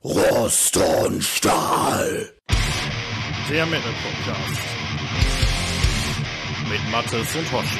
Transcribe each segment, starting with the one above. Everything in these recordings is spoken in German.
Rost und Stahl. Der Metal Podcast. Mit Mattes und Hoshi.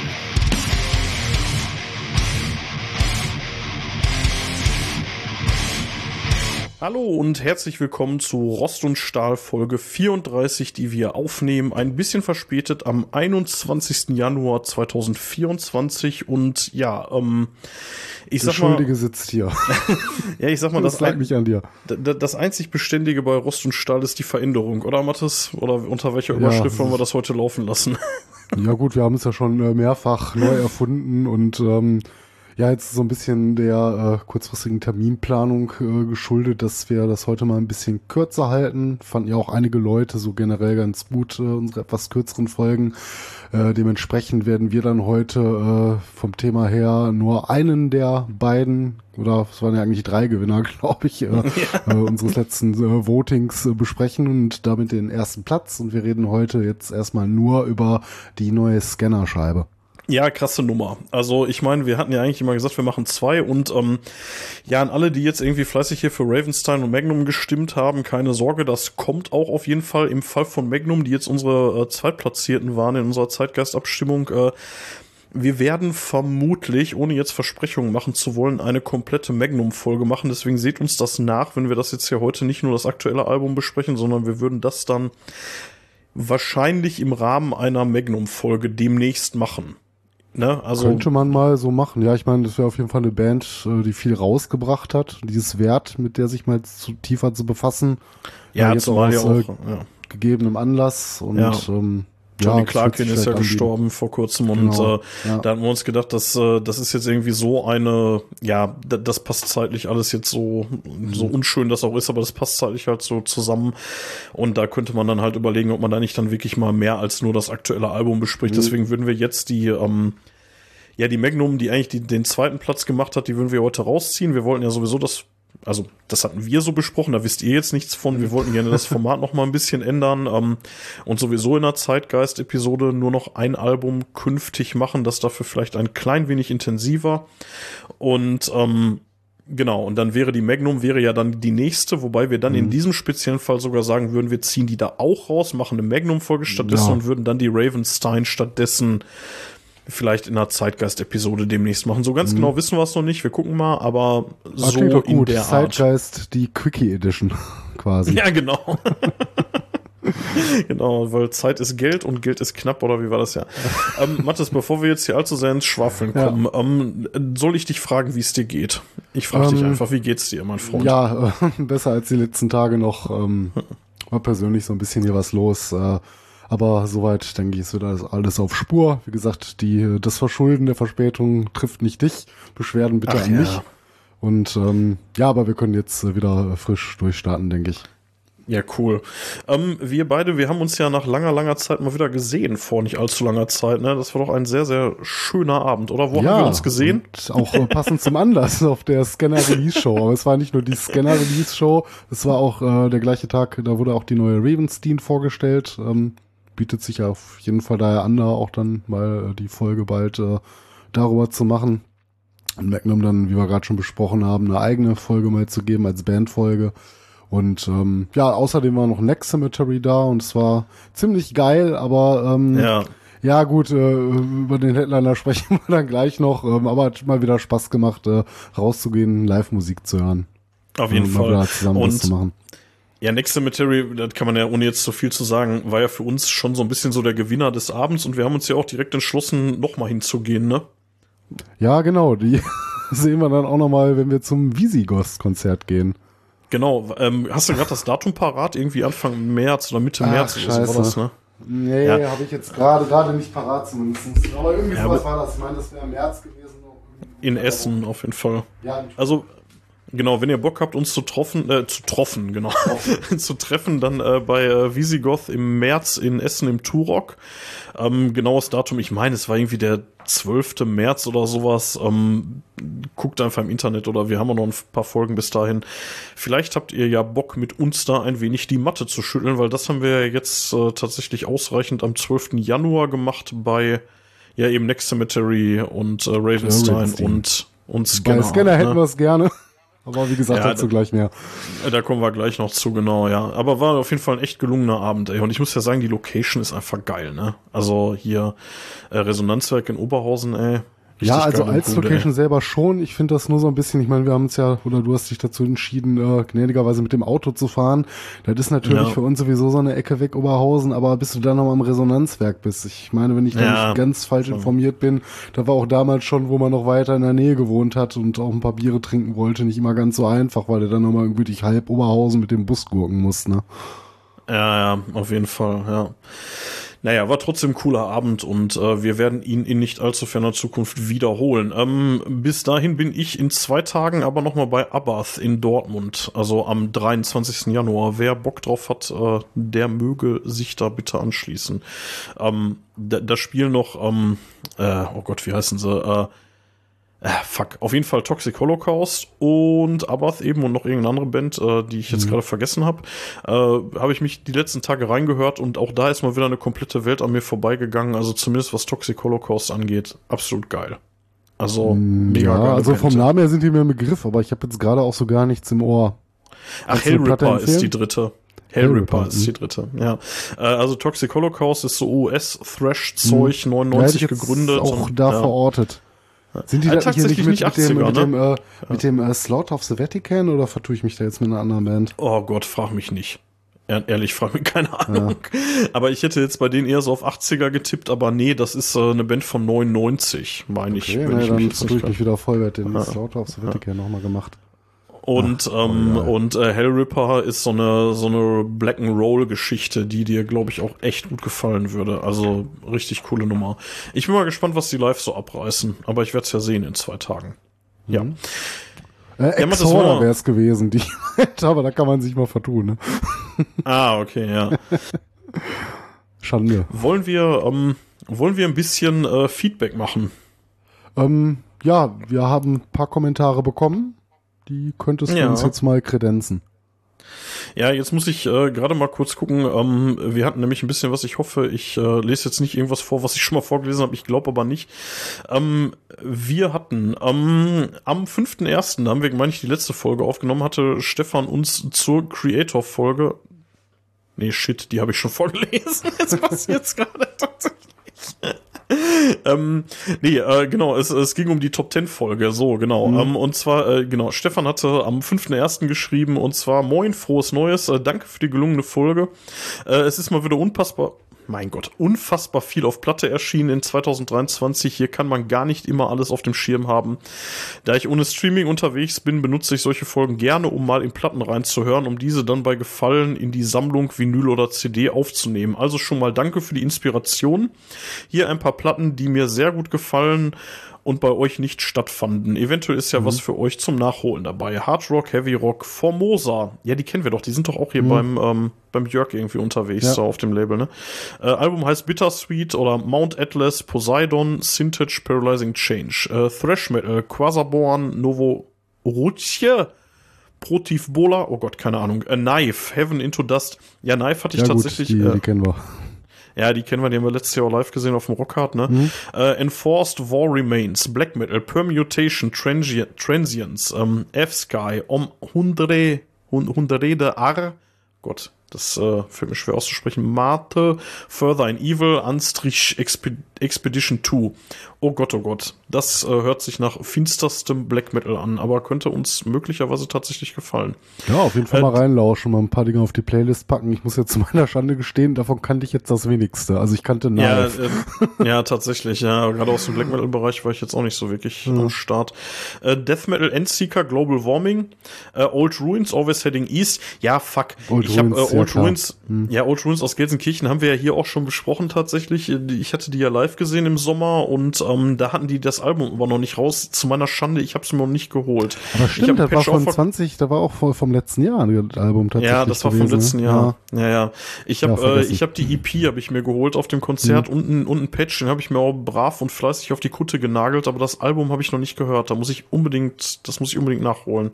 Hallo und herzlich willkommen zu Rost und Stahl Folge 34, die wir aufnehmen, ein bisschen verspätet am 21. Januar 2024 und ja, ich sag mal... Der Schuldige sitzt hier. Ja, ich sag mal, das lag nicht an dir. Das einzig Beständige bei Rost und Stahl ist die Veränderung, oder Mathis? Oder unter welcher Überschrift wollen wir das heute laufen lassen? Ja gut, wir haben es ja schon mehrfach neu erfunden und ja, jetzt so ein bisschen der kurzfristigen Terminplanung geschuldet, dass wir das heute mal ein bisschen kürzer halten. Fanden ja auch einige Leute so generell ganz gut, unsere etwas kürzeren Folgen. Dementsprechend werden wir dann heute vom Thema her nur einen der beiden, oder es waren ja eigentlich 3 Gewinner, glaube ich, unseres letzten Votings besprechen und damit den ersten Platz. Und wir reden heute jetzt erstmal nur über die neue Scannerscheibe. Ja, krasse Nummer. Also ich meine, wir hatten ja eigentlich immer gesagt, wir machen 2 und ja, an alle, die jetzt irgendwie fleißig hier für Ravenstein und Magnum gestimmt haben, keine Sorge, das kommt auch auf jeden Fall im Fall von Magnum, die jetzt unsere Zweitplatzierten waren in unserer Zeitgeistabstimmung. Wir werden vermutlich, ohne jetzt Versprechungen machen zu wollen, eine komplette Magnum-Folge machen. Deswegen seht uns das nach, wenn wir das jetzt hier heute nicht nur das aktuelle Album besprechen, sondern wir würden das dann wahrscheinlich im Rahmen einer Magnum-Folge demnächst machen. Ne? Also könnte man mal so machen. Ja, ich meine, das wäre auf jeden Fall eine Band, die viel rausgebracht hat. Dieses wert, mit der sich mal tiefer zu befassen. Ja, jetzt zumal aus gegebenem Anlass. Und Johnny Clarkin ist ja gestorben vor kurzem und genau, da hatten wir uns gedacht, dass das ist jetzt irgendwie so eine, ja, das passt zeitlich alles jetzt so unschön das auch ist, aber das passt zeitlich halt so zusammen und da könnte man dann halt überlegen, ob man da nicht dann wirklich mal mehr als nur das aktuelle Album bespricht. Deswegen würden wir jetzt die Magnum, die eigentlich den zweiten Platz gemacht hat, die würden wir heute rausziehen. Wir wollten ja sowieso das hatten wir so besprochen, da wisst ihr jetzt nichts von. Wir wollten gerne das Format noch mal ein bisschen ändern und sowieso in der Zeitgeist-Episode nur noch ein Album künftig machen, das dafür vielleicht ein klein wenig intensiver. Und genau, und dann wäre die Magnum ja dann die nächste, wobei wir dann in diesem speziellen Fall sogar sagen würden, wir ziehen die da auch raus, machen eine Magnum-Folge stattdessen und würden dann die Ravenstein stattdessen vielleicht in einer Zeitgeist-Episode demnächst machen. So ganz genau wissen wir es noch nicht. Wir gucken mal, aber so in gut. der Zeitgeist, Art. Die Quickie Edition quasi. Ja, genau. Genau, weil Zeit ist Geld und Geld ist knapp, oder wie war das ja? Mathis, bevor wir jetzt hier allzu sehr ins Schwafeln kommen, soll ich dich fragen, wie es dir geht? Ich frage dich einfach, wie geht's dir, mein Freund? Ja, besser als die letzten Tage noch. War persönlich so ein bisschen hier was los. Aber soweit, denke ich, ist wieder alles auf Spur. Wie gesagt, das Verschulden der Verspätung trifft nicht dich. Beschwerden bitte an mich. Und aber wir können jetzt wieder frisch durchstarten, denke ich. Ja, cool. Wir beide, wir haben uns ja nach langer Zeit mal wieder gesehen, vor nicht allzu langer Zeit. Ne? Das war doch ein sehr, sehr schöner Abend, oder? Wo haben wir uns gesehen? Und auch passend zum Anlass auf der Scanner-Release-Show. Aber es war nicht nur die Scanner-Release-Show, es war auch der gleiche Tag, da wurde auch die neue Ravenstein vorgestellt. Bietet sich ja auf jeden Fall daher an, da auch dann mal die Folge bald darüber zu machen. Und Magnum dann, wie wir gerade schon besprochen haben, eine eigene Folge mal zu geben als Bandfolge. Und außerdem war noch Next Cemetery da und es war ziemlich geil, aber ja gut, über den Headliner sprechen wir dann gleich noch, aber hat mal wieder Spaß gemacht, rauszugehen, Live-Musik zu hören. Auf jeden Fall. Mal zusammen was zu machen. Ja, Next Cemetery, das kann man ja, ohne jetzt so viel zu sagen, war ja für uns schon so ein bisschen so der Gewinner des Abends und wir haben uns ja auch direkt entschlossen, nochmal hinzugehen, ne? Ja, genau, die sehen wir dann auch nochmal, wenn wir zum Visigoth-Konzert gehen. Genau, hast du gerade das Datum parat? Irgendwie Anfang März oder Mitte März oder so war das, ne? Nee, habe ich jetzt gerade nicht parat zumindest. Aber irgendwie sowas war das. Ich meine, das wäre im März gewesen. In Essen auf jeden Fall. Ja, also genau, wenn ihr Bock habt, uns zu treffen, zu treffen, dann bei Visigoth im März in Essen im Turok. Genaues Datum, ich meine, es war irgendwie der 12. März oder sowas. Guckt einfach im Internet oder wir haben auch noch ein paar Folgen bis dahin. Vielleicht habt ihr ja Bock, mit uns da ein wenig die Matte zu schütteln, weil das haben wir jetzt tatsächlich ausreichend am 12. Januar gemacht bei eben Next Cemetery und Ravenstein und Scanner. Bei Scanner hätten wir es gerne. Aber wie gesagt, Ja, dazu gleich mehr. Da kommen wir gleich noch zu, genau, ja. Aber war auf jeden Fall ein echt gelungener Abend, ey. Und ich muss ja sagen, die Location ist einfach geil, ne? Also hier Resonanzwerk in Oberhausen, ey. Ja, also geile als Bude, Location selber schon. Ich finde das nur so ein bisschen, ich meine, wir haben uns ja, oder du hast dich dazu entschieden, gnädigerweise mit dem Auto zu fahren. Das ist natürlich für uns sowieso so eine Ecke weg, Oberhausen, aber bis du dann noch am Resonanzwerk bist. Ich meine, wenn ich da nicht ganz falsch informiert bin, da war auch damals schon, wo man noch weiter in der Nähe gewohnt hat und auch ein paar Biere trinken wollte, nicht immer ganz so einfach, weil du dann nochmal irgendwie durch halb Oberhausen mit dem Bus gurken musst, ne? Ja, auf jeden Fall, ja. Naja, war trotzdem ein cooler Abend und wir werden ihn in nicht allzu ferner Zukunft wiederholen. Bis dahin bin ich in 2 Tagen aber nochmal bei Abath in Dortmund, also am 23. Januar. Wer Bock drauf hat, der möge sich da bitte anschließen. Da spielen noch, oh Gott, wie heißen sie? Auf jeden Fall Toxic Holocaust und Abath eben und noch irgendeine andere Band, die ich jetzt gerade vergessen habe. Habe ich mich die letzten Tage reingehört und auch da ist mal wieder eine komplette Welt an mir vorbeigegangen. Also zumindest was Toxic Holocaust angeht, absolut geil. Also mega geil. Also vom Namen her sind die mir im Begriff, aber ich habe jetzt gerade auch so gar nichts im Ohr. Ach, Hellripper ist die dritte. Hellripper ist die dritte, ja. Also Toxic Holocaust ist so US-Thrash-Zeug, 99 gegründet. Auch da verortet. Sind die da hier nicht mit dem Slaughter of the Vatican oder vertue ich mich da jetzt mit einer anderen Band? Oh Gott, frag mich nicht. Ehrlich, frag mich keine Ahnung. Ja. Aber ich hätte jetzt bei denen eher so auf 80er getippt, aber nee, das ist eine Band von 99, meine ich. Wenn ich dann vertue ich mich wieder voll, wer hat den Slaughter of the Vatican nochmal gemacht. Und Hellripper ist so eine Black-and-Roll-Geschichte, die dir, glaube ich, auch echt gut gefallen würde. Also richtig coole Nummer. Ich bin mal gespannt, was die live so abreißen. Aber ich werde es ja sehen in 2 Tagen. Ja. Exhorder wäre es gewesen, die aber da kann man sich mal vertun, ne? Okay, ja. Schande. Wollen wir ein bisschen Feedback machen? Ja, wir haben ein paar Kommentare bekommen. Die könntest du uns jetzt mal kredenzen. Ja, jetzt muss ich gerade mal kurz gucken. Wir hatten nämlich ein bisschen was. Ich hoffe, ich lese jetzt nicht irgendwas vor, was ich schon mal vorgelesen habe. Ich glaube aber nicht. Wir hatten am 5.1., da haben wir, meine ich, die letzte Folge aufgenommen, hatte Stefan uns zur Creator-Folge. Nee, shit, die habe ich schon vorgelesen. Jetzt passiert's gerade tatsächlich. Genau, es ging um die Top 10 Folge, so, genau. Und zwar, Stefan hatte am 5.1. geschrieben, und zwar: Moin, frohes Neues, danke für die gelungene Folge. Es ist mal wieder unfassbar viel auf Platte erschienen in 2023. Hier kann man gar nicht immer alles auf dem Schirm haben. Da ich ohne Streaming unterwegs bin, benutze ich solche Folgen gerne, um mal in Platten reinzuhören, um diese dann bei Gefallen in die Sammlung Vinyl oder CD aufzunehmen. Also schon mal danke für die Inspiration. Hier ein paar Platten, die mir sehr gut gefallen und bei euch nicht stattfanden. Eventuell ist ja was für euch zum Nachholen dabei. Hard Rock, Heavy Rock, Formosa. Ja, die kennen wir doch. Die sind doch auch hier beim Jörg irgendwie unterwegs, so auf dem Label, ne? Album heißt Bittersweet oder Mount Atlas, Poseidon, Syntage, Paralyzing Change. Thrash Metal, Quasarborn, Novorutje, Protivbola, oh Gott, keine Ahnung. A Knife, Heaven into Dust. Ja, Knife hatte ich tatsächlich. Die kennen wir. Ja, die kennen wir, die haben wir letztes Jahr auch live gesehen auf dem Rockhard, ne? Enforced War Remains, Black Metal, Permutation, Transience, F-Sky, Hundre de Ar, Gott, das fällt mir schwer auszusprechen, Mate, Further in Evil, Anstrich Expedition 2. Oh Gott, das hört sich nach finsterstem Black Metal an, aber könnte uns möglicherweise tatsächlich gefallen. Ja, auf jeden Fall mal reinlauschen, mal ein paar Dinge auf die Playlist packen. Ich muss jetzt zu meiner Schande gestehen, davon kannte ich jetzt das wenigste. Also ich kannte Knife. Ja, tatsächlich, ja. Gerade aus dem Black Metal Bereich war ich jetzt auch nicht so wirklich am Start. Death Metal, Endseeker, Global Warming, Old Ruins, Always Heading East. Ja, fuck. Old Ruins aus Gelsenkirchen haben wir ja hier auch schon besprochen tatsächlich. Ich hatte die ja live gesehen im Sommer und da hatten die das Album aber noch nicht raus. Zu meiner Schande, ich habe es mir noch nicht geholt. Aber stimmt, das war da war auch vom letzten Jahr das Album tatsächlich. Ja, das war vom letzten Jahr. Ja. Ich habe die EP habe ich mir geholt auf dem Konzert und ein Patch, den habe ich mir auch brav und fleißig auf die Kutte genagelt, aber das Album habe ich noch nicht gehört. Das muss ich unbedingt nachholen.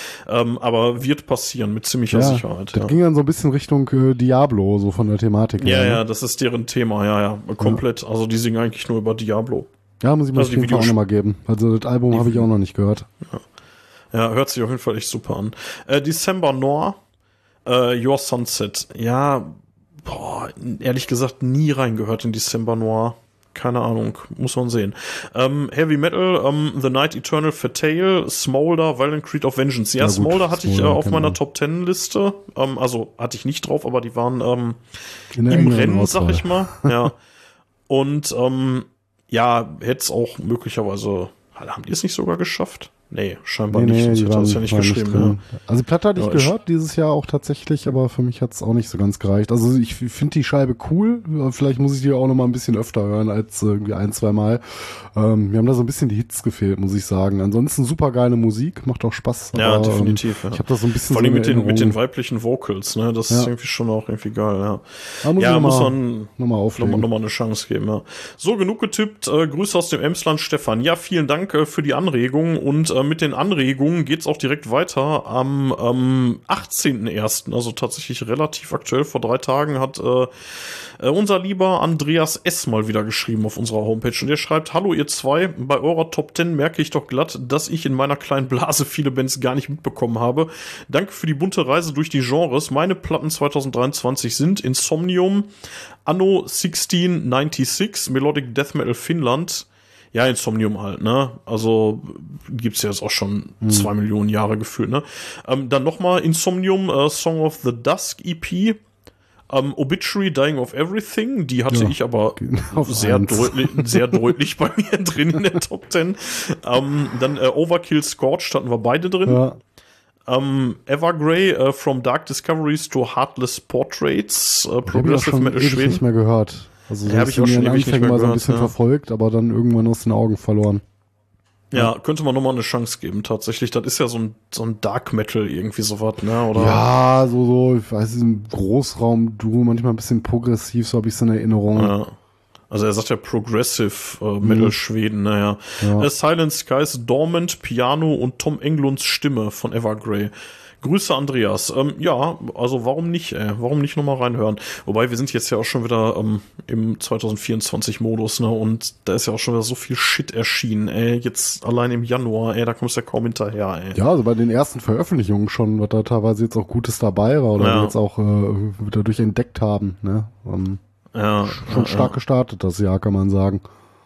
Aber wird passieren, mit ziemlicher Sicherheit. Das ging dann so ein bisschen Richtung Diablo, so von der Thematik. Ja, das ist deren Thema, ja. Komplett. Also die singen eigentlich nur über Diablo. Ja, muss ich mir auf jeden Fall auch nochmal geben. Also das Album habe ich auch noch nicht gehört. Ja, hört sich auf jeden Fall echt super an. December Noir, Your Sunset. Ja, ehrlich gesagt nie reingehört in December Noir. Keine Ahnung, muss man sehen. Heavy Metal, The Night Eternal Fatale, Smolder, Violent Creed of Vengeance. Ja, Smolder hatte ich auf meiner Top 10 Liste. Also hatte ich nicht drauf, aber die waren im Rennen, sag ich mal. Ja. Und ja, hätte es auch möglicherweise. Haben die es nicht sogar geschafft? Nee, scheinbar nicht. Sonst hätte er das ja nicht geschrieben. Ja. Also die Platte hatte ich gehört dieses Jahr auch tatsächlich, aber für mich hat es auch nicht so ganz gereicht. Also ich finde die Scheibe cool. Vielleicht muss ich die auch noch mal ein bisschen öfter hören als irgendwie 1-2 Mal. Mir haben da so ein bisschen die Hits gefehlt, muss ich sagen. Ansonsten super geile Musik, macht auch Spaß. Ja, aber, definitiv. Ja. Ich habe das so ein bisschen vor allem mit den weiblichen Vocals, ne? Das ist irgendwie schon auch irgendwie geil, ja. Da muss man nochmal eine Chance geben, ja. So, genug getippt. Grüße aus dem Emsland, Stefan. Ja, vielen Dank für die Anregung und mit den Anregungen geht's auch direkt weiter. Am 18.01., also tatsächlich relativ aktuell, vor 3 Tagen, hat unser lieber Andreas S. mal wieder geschrieben auf unserer Homepage. Und er schreibt: Hallo ihr zwei, bei eurer Top 10 merke ich doch glatt, dass ich in meiner kleinen Blase viele Bands gar nicht mitbekommen habe. Danke für die bunte Reise durch die Genres. Meine Platten 2023 sind Insomnium, Anno 1696, Melodic Death Metal Finnland. Ja, Insomnium halt, ne? Also gibt's ja jetzt auch schon 2 Millionen Jahre gefühlt, ne? Dann nochmal Insomnium, Song of the Dusk EP, Obituary, Dying of Everything, die hatte ich aber sehr deutlich bei mir drin in der Top 10. Dann Overkill Scorched hatten wir beide drin. Ja. Evergrey, From Dark Discoveries to Heartless Portraits, Progressive Metal Schweden. Nicht mehr gehört. Also habe ich auch schon ewig nicht mehr mal gehört, so ein bisschen verfolgt, aber dann irgendwann aus den Augen verloren. Ja, könnte man nochmal eine Chance geben, tatsächlich. Das ist ja so ein Dark Metal irgendwie sowas, ne? Oder? Ja, so, ich weiß, im Großraum-Duo, manchmal ein bisschen progressiv, so habe ich es in Erinnerung. Ja. Also er sagt ja Progressive Metal Schweden, naja. Ja. Silent Skies, Dormant, Piano und Tom Englunds Stimme von Evergrey. Grüße, Andreas. Ja, also warum nicht, warum nicht nochmal reinhören? Wobei, wir sind jetzt ja auch schon wieder im 2024-Modus, ne? Und da ist ja auch schon wieder so viel Shit erschienen, jetzt allein im Januar, da kommst du ja kaum hinterher, Ja, also bei den ersten Veröffentlichungen schon, was da teilweise jetzt auch Gutes dabei war oder die jetzt auch wieder durch entdeckt haben, ne? Schon stark gestartet das Jahr, kann man sagen.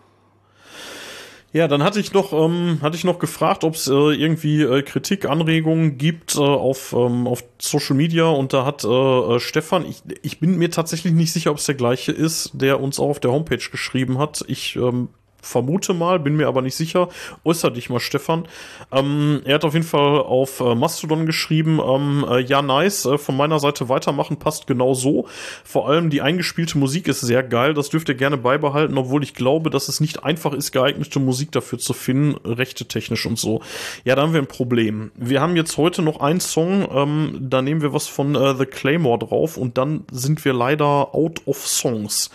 Ja, dann hatte ich noch gefragt, ob es irgendwie Kritik, Anregungen gibt auf Social Media, und da hat Stefan, ich bin mir tatsächlich nicht sicher, ob es der gleiche ist, der uns auch auf der Homepage geschrieben hat. Ich vermute mal, bin mir aber nicht sicher. Äußer dich mal, Stefan. Er hat auf jeden Fall auf Mastodon geschrieben, ja, nice, von meiner Seite weitermachen, passt genau so. Vor allem die eingespielte Musik ist sehr geil, das dürft ihr gerne beibehalten, obwohl ich glaube, dass es nicht einfach ist, geeignete Musik dafür zu finden, rechtetechnisch und so. Ja, da haben wir ein Problem. Wir haben jetzt heute noch einen Song, da nehmen wir was von The Claymore drauf, und dann sind wir leider out of Songs.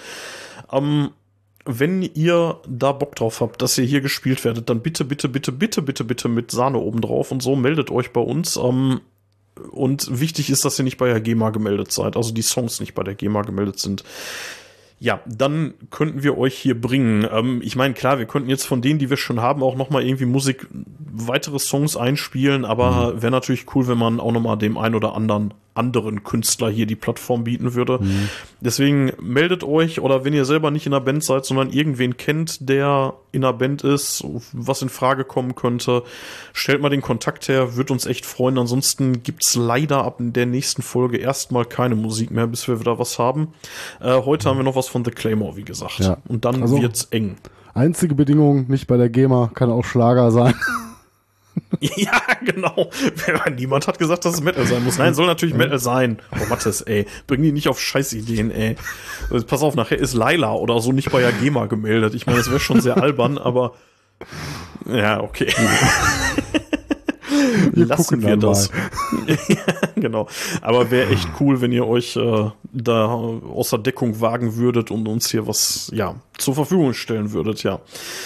Wenn ihr da Bock drauf habt, dass ihr hier gespielt werdet, dann bitte mit Sahne oben drauf und so, meldet euch bei uns. Und wichtig ist, dass ihr nicht bei der GEMA gemeldet seid, also die Songs nicht bei der GEMA gemeldet sind. Ja, dann könnten wir euch hier bringen. Ich meine, klar, wir könnten jetzt von denen, die wir schon haben, auch nochmal irgendwie weitere Songs einspielen, aber wäre natürlich cool, wenn man auch nochmal dem einen oder anderen Künstler hier die Plattform bieten würde. Deswegen meldet euch, oder wenn ihr selber nicht in der Band seid, sondern irgendwen kennt, der in der Band ist, was in Frage kommen könnte, stellt mal den Kontakt her, wird uns echt freuen. Ansonsten gibt's leider ab der nächsten Folge erstmal keine Musik mehr, bis wir wieder was haben. Heute haben wir noch was von The Claymore, wie gesagt. Ja. Und dann wird's eng. Einzige Bedingung, nicht bei der GEMA, kann auch Schlager sein. Ja, genau. Niemand hat gesagt, dass es Metal sein muss. Nein, soll natürlich Metal sein. Oh, Mattes, bring die nicht auf Scheißideen, Pass auf, nachher ist Laila oder so nicht bei der GEMA gemeldet. Ich meine, das wäre schon sehr albern, aber ja, okay. Lassen wir das. Ja, genau. Aber wäre echt cool, wenn ihr euch da außer Deckung wagen würdet und uns hier was, zur Verfügung stellen würdet, ja.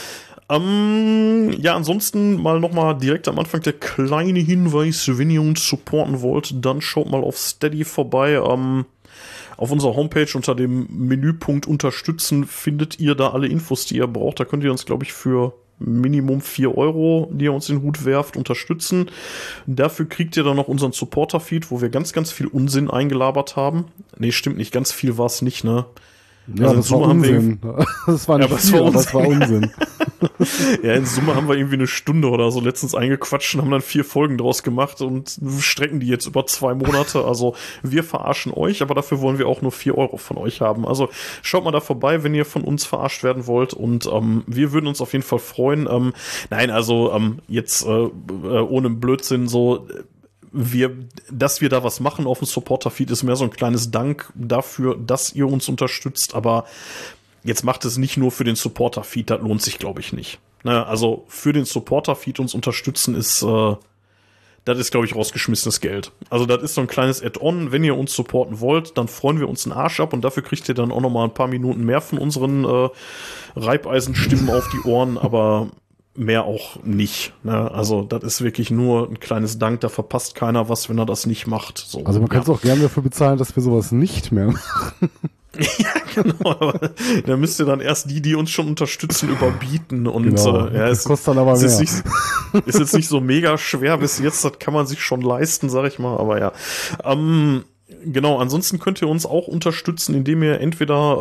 Ansonsten mal nochmal direkt am Anfang der kleine Hinweis: wenn ihr uns supporten wollt, dann schaut mal auf Steady vorbei. Auf unserer Homepage unter dem Menüpunkt Unterstützen findet ihr da alle Infos, die ihr braucht. Da könnt ihr uns, glaube ich, für Minimum 4 €, die ihr uns in den Hut werft, unterstützen. Dafür kriegt ihr dann noch unseren Supporter-Feed, wo wir ganz, ganz viel Unsinn eingelabert haben. Nee, stimmt nicht, ganz viel war es nicht, ne? Ja, also das war Unsinn. Das war nicht viel, aber das war Unsinn. Ja, in Summe haben wir irgendwie eine Stunde oder so letztens eingequatscht und haben dann 4 Folgen draus gemacht und strecken die jetzt über 2 Monate. Also wir verarschen euch, aber dafür wollen wir auch nur 4 € von euch haben. Also schaut mal da vorbei, wenn ihr von uns verarscht werden wollt und wir würden uns auf jeden Fall freuen. Jetzt ohne Blödsinn so... dass wir da was machen auf dem Supporter-Feed ist mehr so ein kleines Dank dafür, dass ihr uns unterstützt, aber jetzt macht es nicht nur für den Supporter-Feed, das lohnt sich, glaube ich, nicht. Ne, also für den Supporter-Feed uns unterstützen das ist, glaube ich, rausgeschmissenes Geld. Also das ist so ein kleines Add-on, wenn ihr uns supporten wollt, dann freuen wir uns einen Arsch ab und dafür kriegt ihr dann auch noch mal ein paar Minuten mehr von unseren Reibeisenstimmen auf die Ohren, aber mehr auch nicht. Ne? Also das ist wirklich nur ein kleines Dank, da verpasst keiner was, wenn er das nicht macht. So, also man kann es auch gerne dafür bezahlen, dass wir sowas nicht mehr machen. Ja, genau. Aber da müsst ihr dann erst die uns schon unterstützen, überbieten. Und genau. Das kostet dann aber mehr. Ist jetzt nicht so mega schwer bis jetzt, das kann man sich schon leisten, sag ich mal. Aber ja. Genau, ansonsten könnt ihr uns auch unterstützen, indem ihr entweder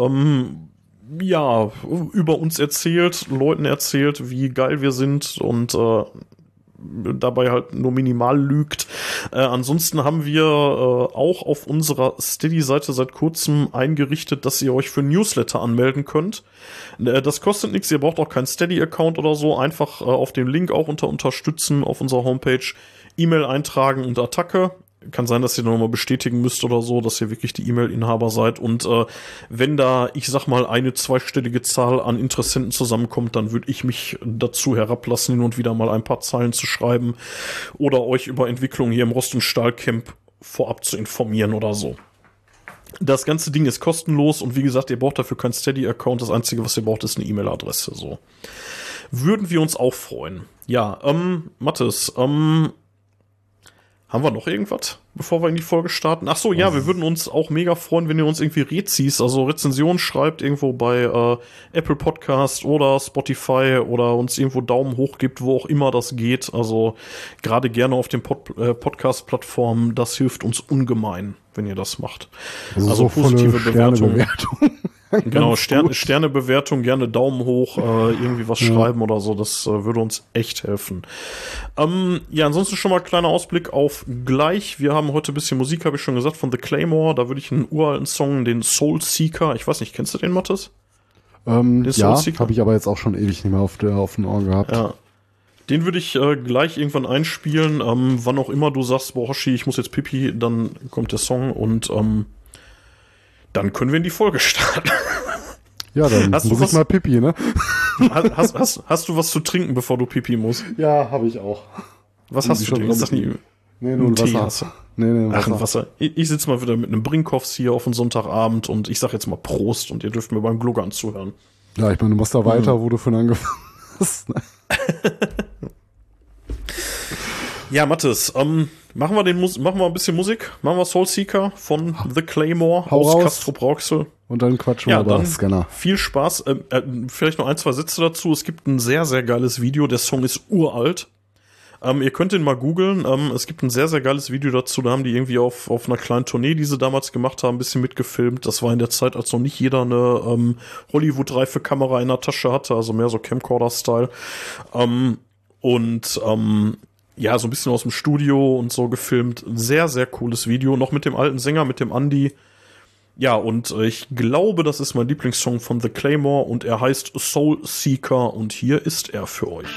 über uns erzählt, Leuten erzählt, wie geil wir sind und dabei halt nur minimal lügt. Ansonsten haben wir auch auf unserer Steady-Seite seit kurzem eingerichtet, dass ihr euch für Newsletter anmelden könnt. Das kostet nichts, ihr braucht auch keinen Steady-Account oder so. Einfach auf den Link auch unter Unterstützen auf unserer Homepage E-Mail eintragen und Attacke. Kann sein, dass ihr nochmal bestätigen müsst oder so, dass ihr wirklich die E-Mail-Inhaber seid. Und wenn da, ich sag mal, eine zweistellige Zahl an Interessenten zusammenkommt, dann würde ich mich dazu herablassen, hin und wieder mal ein paar Zeilen zu schreiben oder euch über Entwicklungen hier im Rost- und Stahlcamp vorab zu informieren oder so. Das ganze Ding ist kostenlos und wie gesagt, ihr braucht dafür keinen Steady-Account. Das Einzige, was ihr braucht, ist eine E-Mail-Adresse. So. Würden wir uns auch freuen. Ja, Mathis, haben wir noch irgendwas, bevor wir in die Folge starten? Ach so, ja, wir würden uns auch mega freuen, wenn ihr uns irgendwie Rezis, also Rezensionen schreibt, irgendwo bei Apple Podcast oder Spotify oder uns irgendwo Daumen hoch gibt, wo auch immer das geht. Also gerade gerne auf den Podcast-Plattformen, das hilft uns ungemein, wenn ihr das macht. Also positive Bewertung. Genau, Sternebewertung, gerne Daumen hoch, irgendwie was schreiben oder so, das würde uns echt helfen. Ja, ansonsten schon mal kleiner Ausblick auf gleich. Wir haben heute ein bisschen Musik, habe ich schon gesagt, von The Claymore. Da würde ich einen uralten Song, den Soul Seeker, ich weiß nicht, kennst du den, Mathis? Ja, habe ich aber jetzt auch schon ewig nicht mehr auf den Ohren gehabt. Ja. Den würde ich gleich irgendwann einspielen, wann auch immer du sagst, boah, Hoshi, ich muss jetzt Pipi, dann kommt der Song und dann können wir in die Folge starten. Ja, dann muss ich mal Pipi, ne? Hast du was zu trinken, bevor du Pipi musst? Ja, habe ich auch. Was hast du denn? Ich sag nie. Nee, nur ein Wasser. Nee, Ach, ein Wasser. Ich sitze mal wieder mit einem Brinkhoffs hier auf einen Sonntagabend und ich sag jetzt mal Prost und ihr dürft mir beim Gluggern zuhören. Ja, ich meine, du machst da weiter, wo du von angefangen hast. Ja, Mathis, machen wir ein bisschen Musik. Machen wir Soul Seeker von The Claymore aus Castrop-Rauxel. Und dann quatschen wir über Scanner. Viel Spaß. Vielleicht noch 1, 2 Sätze dazu. Es gibt ein sehr, sehr geiles Video. Der Song ist uralt. Ihr könnt ihn mal googeln. Es gibt ein sehr, sehr geiles Video dazu. Da haben die irgendwie auf einer kleinen Tournee, die sie damals gemacht haben, ein bisschen mitgefilmt. Das war in der Zeit, als noch nicht jeder eine Hollywood-reife Kamera in der Tasche hatte. Also mehr so Camcorder-Style. Ja, so ein bisschen aus dem Studio und so gefilmt. Sehr, sehr cooles Video. Noch mit dem alten Sänger, mit dem Andy. Ja, und ich glaube, das ist mein Lieblingssong von The Claymore und er heißt Soul Seeker und hier ist er für euch.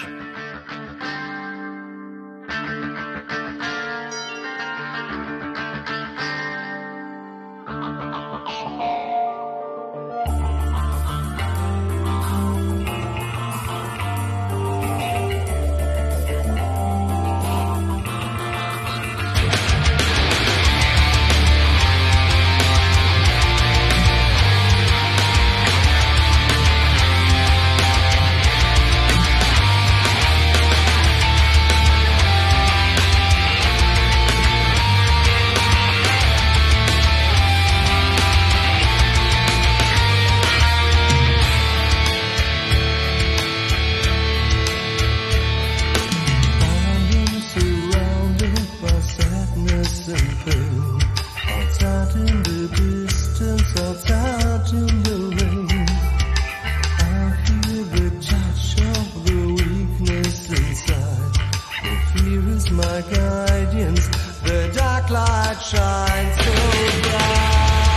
out in the distance, outside in the rain. I feel the touch of the weakness inside. The fear is my guidance. The dark light shines so bright.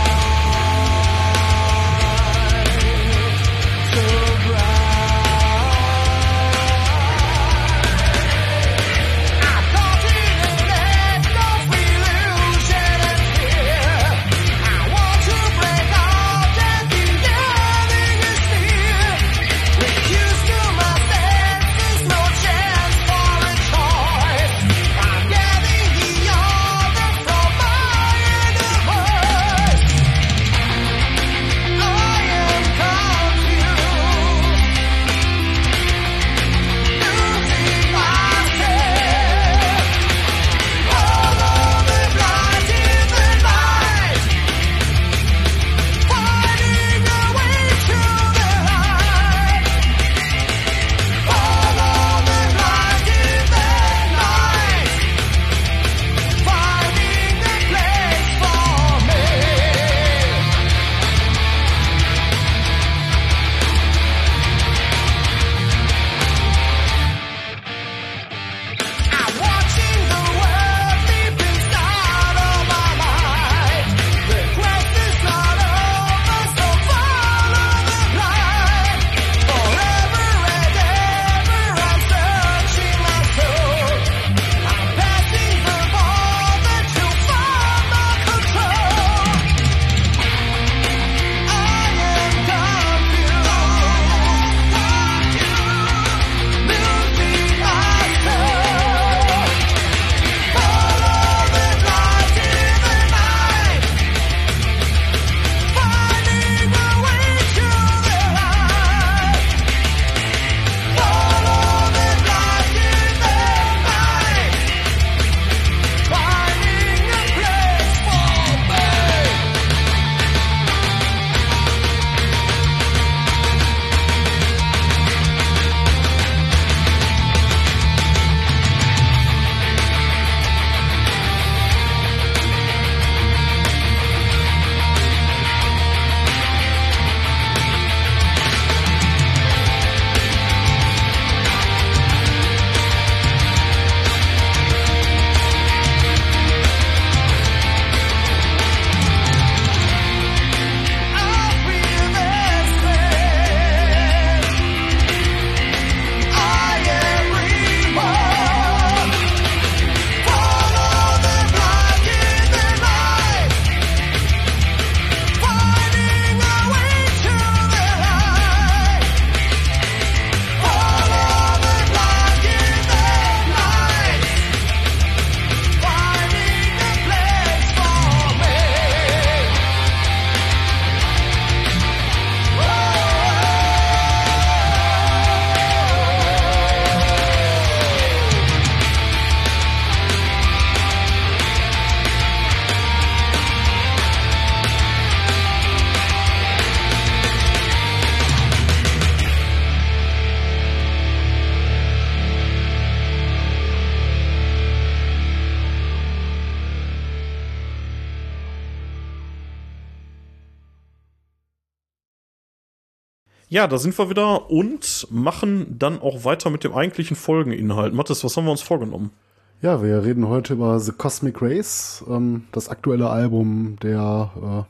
Ja, da sind wir wieder und machen dann auch weiter mit dem eigentlichen Folgeninhalt. Mathis, was haben wir uns vorgenommen? Ja, wir reden heute über The Cosmic Rays, das aktuelle Album der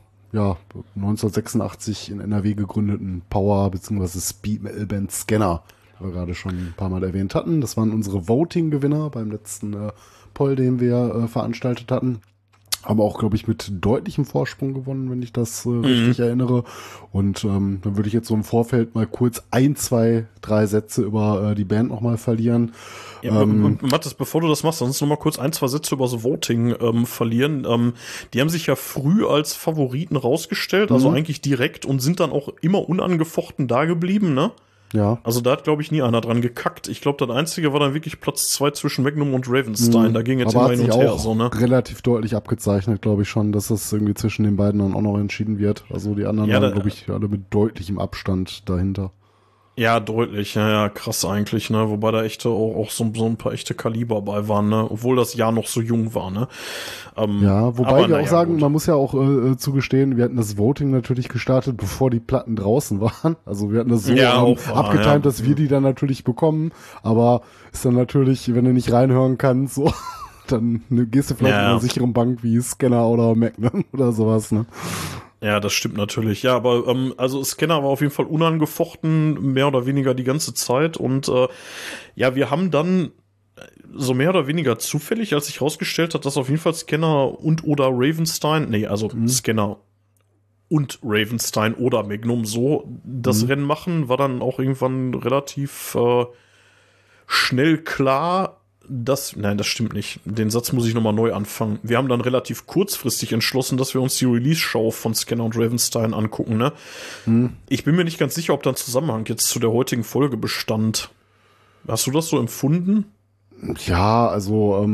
1986 in NRW gegründeten Power- bzw. Speed-Metal-Band Scanner, die wir gerade schon ein paar Mal erwähnt hatten. Das waren unsere Voting-Gewinner beim letzten Poll, den wir veranstaltet hatten. Haben auch, glaube ich, mit deutlichem Vorsprung gewonnen, wenn ich das richtig erinnere. Und dann würde ich jetzt so im Vorfeld mal kurz 1, 2, 3 Sätze über die Band nochmal verlieren. Ja, Mathis, bevor du das machst, sonst noch mal kurz 1, 2 Sätze über das Voting verlieren. Die haben sich ja früh als Favoriten rausgestellt, also eigentlich direkt, und sind dann auch immer unangefochten da geblieben, ne? Ja. Also da hat, glaube ich, nie einer dran gekackt. Ich glaube, das Einzige war dann wirklich Platz 2 zwischen Magnum und Ravenstein. Da ging jetzt immer hin und her. So, ne? Relativ deutlich abgezeichnet, glaube ich schon, dass das irgendwie zwischen den beiden dann auch noch entschieden wird. Also die anderen waren, glaube ich, alle mit deutlichem Abstand dahinter. Ja, deutlich, ja, krass eigentlich, ne? Wobei da echte auch so ein paar echte Kaliber bei waren, ne? Obwohl das Jahr noch so jung war, ne? Ja, wobei wir auch sagen, gut. man muss ja auch zugestehen, wir hatten das Voting natürlich gestartet, bevor die Platten draußen waren. Also wir hatten das so abgetimt, dass wir die dann natürlich bekommen. Aber ist dann natürlich, wenn du nicht reinhören kannst, so, dann gehst du vielleicht in einer sicheren Bank wie Scanner oder Magnum oder sowas, ne? Ja, das stimmt natürlich. Ja, aber also Scanner war auf jeden Fall unangefochten, mehr oder weniger die ganze Zeit. Und ja, wir haben dann so mehr oder weniger zufällig, als sich rausgestellt hat, dass auf jeden Fall Scanner und oder Ravenstein, Scanner und Ravenstein oder Magnum so das Rennen machen, war dann auch irgendwann relativ schnell klar, nein, das stimmt nicht. Den Satz muss ich nochmal neu anfangen. Wir haben dann relativ kurzfristig entschlossen, dass wir uns die Release-Show von Scanner und Ravenstein angucken, ne? Ich bin mir nicht ganz sicher, ob da ein Zusammenhang jetzt zu der heutigen Folge bestand. Hast du das so empfunden? Ja, also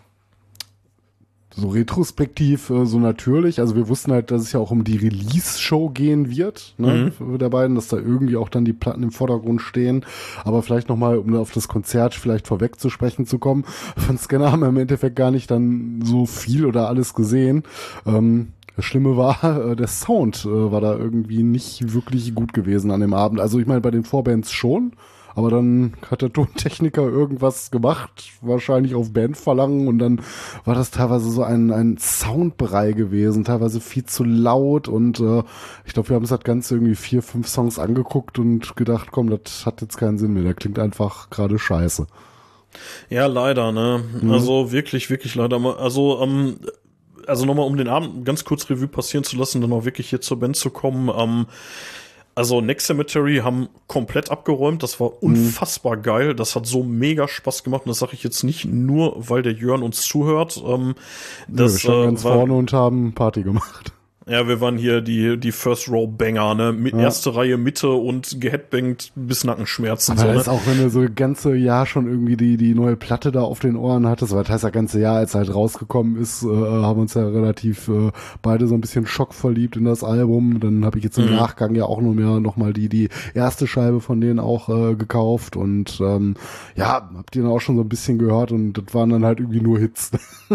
so retrospektiv so natürlich. Also wir wussten halt, dass es ja auch um die Release-Show gehen wird, ne, der beiden, dass da irgendwie auch dann die Platten im Vordergrund stehen. Aber vielleicht nochmal, um auf das Konzert vielleicht vorweg zu sprechen zu kommen, von Scanner haben wir im Endeffekt gar nicht dann so viel oder alles gesehen. Das Schlimme war, der Sound war da irgendwie nicht wirklich gut gewesen an dem Abend. Also ich meine, bei den Vorbands schon. Aber dann hat der Tontechniker irgendwas gemacht, wahrscheinlich auf Bandverlangen, und dann war das teilweise so ein Soundbrei gewesen, teilweise viel zu laut, und ich glaube, wir haben uns das Ganze irgendwie 4, 5 Songs angeguckt und gedacht, komm, das hat jetzt keinen Sinn mehr, der klingt einfach gerade scheiße. Ja, leider, ne? Also wirklich, wirklich leider. Also nochmal, um den Abend ganz kurz Revue passieren zu lassen, dann auch wirklich hier zur Band zu kommen, also Next Cemetery haben komplett abgeräumt, das war unfassbar geil, das hat so mega Spaß gemacht, und das sage ich jetzt nicht nur, weil der Jörn uns zuhört. Wir standen ganz vorne und haben Party gemacht. Ja, wir waren hier die First Row Banger, ne? Mit erste Reihe Mitte und geheadbangt bis Nackenschmerzen. Aber so, das ist auch, wenn du so das ganze Jahr schon irgendwie die neue Platte da auf den Ohren hattest, weil das heißt, das ganze Jahr, als er halt rausgekommen ist, haben uns ja relativ beide so ein bisschen schockverliebt in das Album. Dann habe ich jetzt im Nachgang ja auch noch mal die erste Scheibe von denen auch gekauft, und habt ihr dann auch schon so ein bisschen gehört, und das waren dann halt irgendwie nur Hits.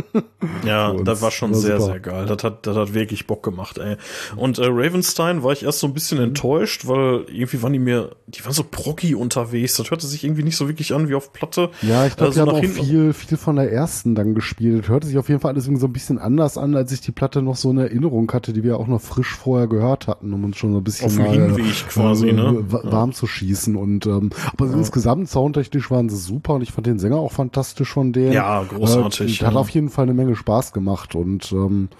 Ja, das war schon sehr, super. sehr geil. Das hat wirklich Bock gemacht, ey. Und Ravenstein war ich erst so ein bisschen enttäuscht, weil irgendwie waren die waren so proggy unterwegs. Das hörte sich irgendwie nicht so wirklich an wie auf Platte. Ja, ich glaube, also die haben auch viel von der ersten dann gespielt. Das hörte sich auf jeden Fall alles irgendwie so ein bisschen anders an, als ich die Platte noch so in Erinnerung hatte, die wir auch noch frisch vorher gehört hatten, um uns schon so ein bisschen auf dem Hinweg quasi, ne? warm zu schießen. Und aber insgesamt soundtechnisch waren sie super, und ich fand den Sänger auch fantastisch von denen. Ja, großartig. Hat auf jeden Fall eine Menge Spaß gemacht, und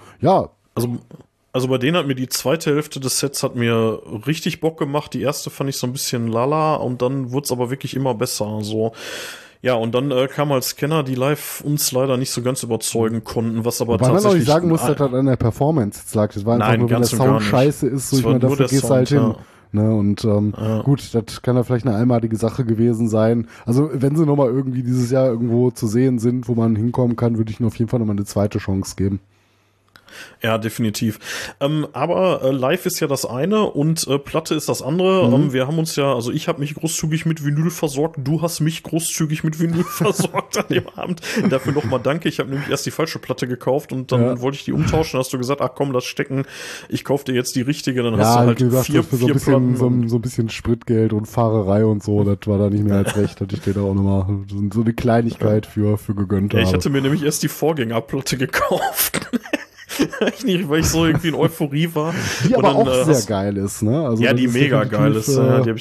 Also bei denen hat mir die zweite Hälfte des Sets hat mir richtig Bock gemacht. Die erste fand ich so ein bisschen lala, und dann wurde es aber wirklich immer besser. So. Ja, und dann kam halt Scanner, die live uns leider nicht so ganz überzeugen konnten, was aber tatsächlich... Weil man auch nicht sagen muss, dass das an der Performance jetzt lag. Das war einfach nur, wenn der Sound scheiße ist, so ich meine, dafür gehst du halt hin. Ne, und gut, das kann ja vielleicht eine einmalige Sache gewesen sein. Also wenn sie nochmal irgendwie dieses Jahr irgendwo zu sehen sind, wo man hinkommen kann, würde ich ihnen auf jeden Fall nochmal eine zweite Chance geben. Ja, definitiv. Aber live ist ja das eine und Platte ist das andere. Wir haben uns ja, also ich habe mich großzügig mit Vinyl versorgt, du hast mich großzügig mit Vinyl versorgt an dem Abend. Dafür nochmal danke. Ich habe nämlich erst die falsche Platte gekauft, und dann wollte ich die umtauschen. Dann hast du gesagt, ach komm, lass stecken. Ich kauf dir jetzt die richtige. Dann hast du halt gesagt, vier Platten. So ein bisschen Spritgeld und Fahrerei und so, das war da nicht mehr als recht, hatte ich dir da auch nochmal so eine Kleinigkeit für gegönnt habe. Ich hatte mir nämlich erst die Vorgängerplatte gekauft. Weil ich so irgendwie in Euphorie war. Die aber dann, auch sehr geil ist, ne? Also ja, die mega geil ist. Die habe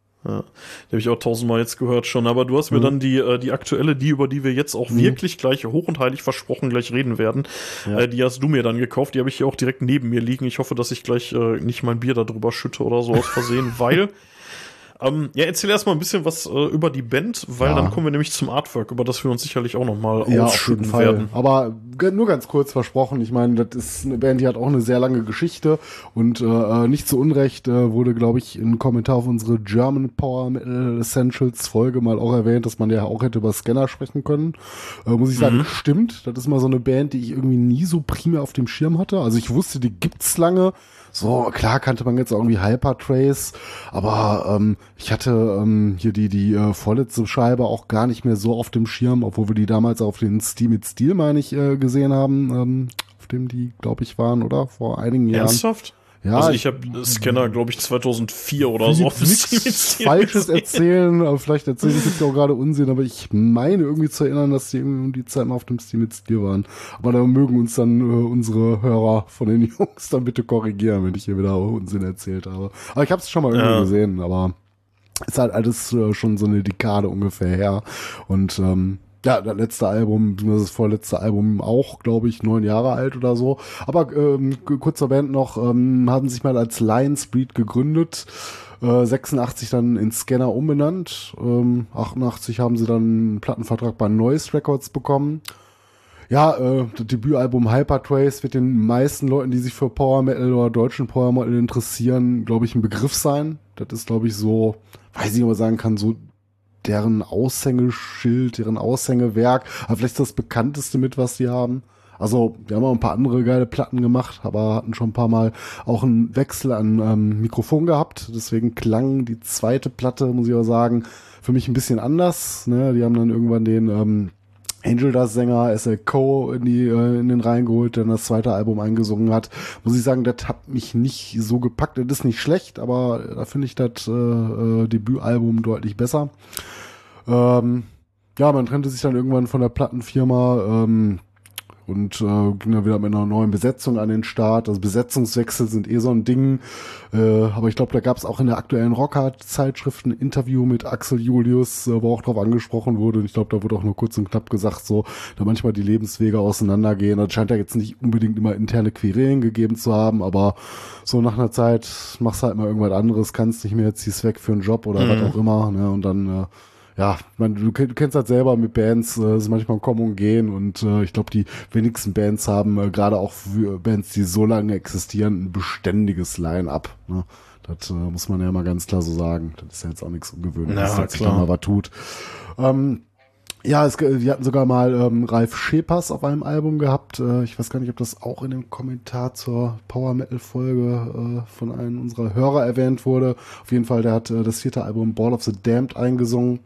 ich auch 1000-mal jetzt gehört schon. Aber du hast mir dann die aktuelle, über die wir jetzt auch wirklich gleich hoch und heilig versprochen gleich reden werden, die hast du mir dann gekauft. Die habe ich hier auch direkt neben mir liegen. Ich hoffe, dass ich gleich nicht mein Bier da drüber schütte oder so aus Versehen, weil... erzähl erstmal ein bisschen was über die Band, weil dann kommen wir nämlich zum Artwork, über das wir uns sicherlich auch nochmal ausschütten werden. Aber nur ganz kurz versprochen, ich meine, das ist eine Band, die hat auch eine sehr lange Geschichte, und nicht zu Unrecht wurde, glaube ich, ein Kommentar auf unsere German Power Metal Essentials Folge mal auch erwähnt, dass man ja auch hätte über Scanner sprechen können. Muss ich sagen, stimmt. Das ist mal so eine Band, die ich irgendwie nie so primär auf dem Schirm hatte. Also ich wusste, die gibt's lange. So, klar kannte man jetzt irgendwie Hypertrace, aber ich hatte hier die vorletzte Scheibe auch gar nicht mehr so auf dem Schirm, obwohl wir die damals auf den Steam mit Steel, meine ich, gesehen haben, auf dem die, glaube ich, waren, oder? Vor einigen Jahren. Ernsthaft? Ja, also ich habe Scanner, glaube ich, 2004 oder so. Nichts Falsches erzählen, aber vielleicht erzähle ich jetzt auch gerade Unsinn, aber ich meine irgendwie zu erinnern, dass die irgendwie um die Zeit mal auf dem Steam mit Steel waren. Aber da mögen uns dann unsere Hörer von den Jungs dann bitte korrigieren, wenn ich hier wieder Unsinn erzählt habe. Aber ich habe es schon mal irgendwo gesehen, aber ist halt alles schon so eine Dekade ungefähr her. Und ja, das letzte Album, das vorletzte Album auch, glaube ich, 9 Jahre alt oder so. Aber kurz erwähnt noch, haben sich mal als Lions Breed gegründet, 86 dann in Scanner umbenannt, 88 haben sie dann einen Plattenvertrag bei Noise Records bekommen. Ja, das Debütalbum Hypertrace wird den meisten Leuten, die sich für Power Metal oder deutschen Power Metal interessieren, glaube ich, ein Begriff sein. Das ist, glaube ich, so, weiß ich, ob man sagen kann, so deren Aushängeschild, deren Aushängewerk, aber vielleicht das bekannteste mit, was die haben. Also, wir haben auch ein paar andere geile Platten gemacht, aber hatten schon ein paar Mal auch einen Wechsel an Mikrofon gehabt. Deswegen klang die zweite Platte, muss ich auch sagen, für mich ein bisschen anders. Ne? Die haben dann irgendwann den Angel Dust Sänger SL Co. in den Reihen geholt, der das zweite Album eingesungen hat. Muss ich sagen, das hat mich nicht so gepackt. Das ist nicht schlecht, aber da finde ich das Debütalbum deutlich besser. Ja, man trennte sich dann irgendwann von der Plattenfirma und ging dann wieder mit einer neuen Besetzung an den Start. Also Besetzungswechsel sind so ein Ding. Aber ich glaube, da gab es auch in der aktuellen Rocker-Zeitschrift ein Interview mit Axel Julius, wo auch drauf angesprochen wurde. Und ich glaube, da wurde auch nur kurz und knapp gesagt, so, da manchmal die Lebenswege auseinandergehen. Das scheint ja jetzt nicht unbedingt immer interne Querelen gegeben zu haben, aber so nach einer Zeit machst halt mal irgendwas anderes, kannst nicht mehr, ziehst weg für einen Job oder was auch immer. Ne? Und dann ja, du kennst das selber mit Bands, es ist manchmal Kommen und Gehen und ich glaube, die wenigsten Bands haben, gerade auch für Bands, die so lange existieren, ein beständiges Line-Up. Ne? Das muss man ja mal ganz klar so sagen. Das ist ja jetzt auch nichts Ungewöhnliches, dass sich da mal was tut. Ja, die hatten sogar mal Ralf Schepers auf einem Album gehabt. Ich weiß gar nicht, ob das auch in dem Kommentar zur Power Metal Folge von einem unserer Hörer erwähnt wurde. Auf jeden Fall, der hat das 4. Album Ball of the Damned eingesungen.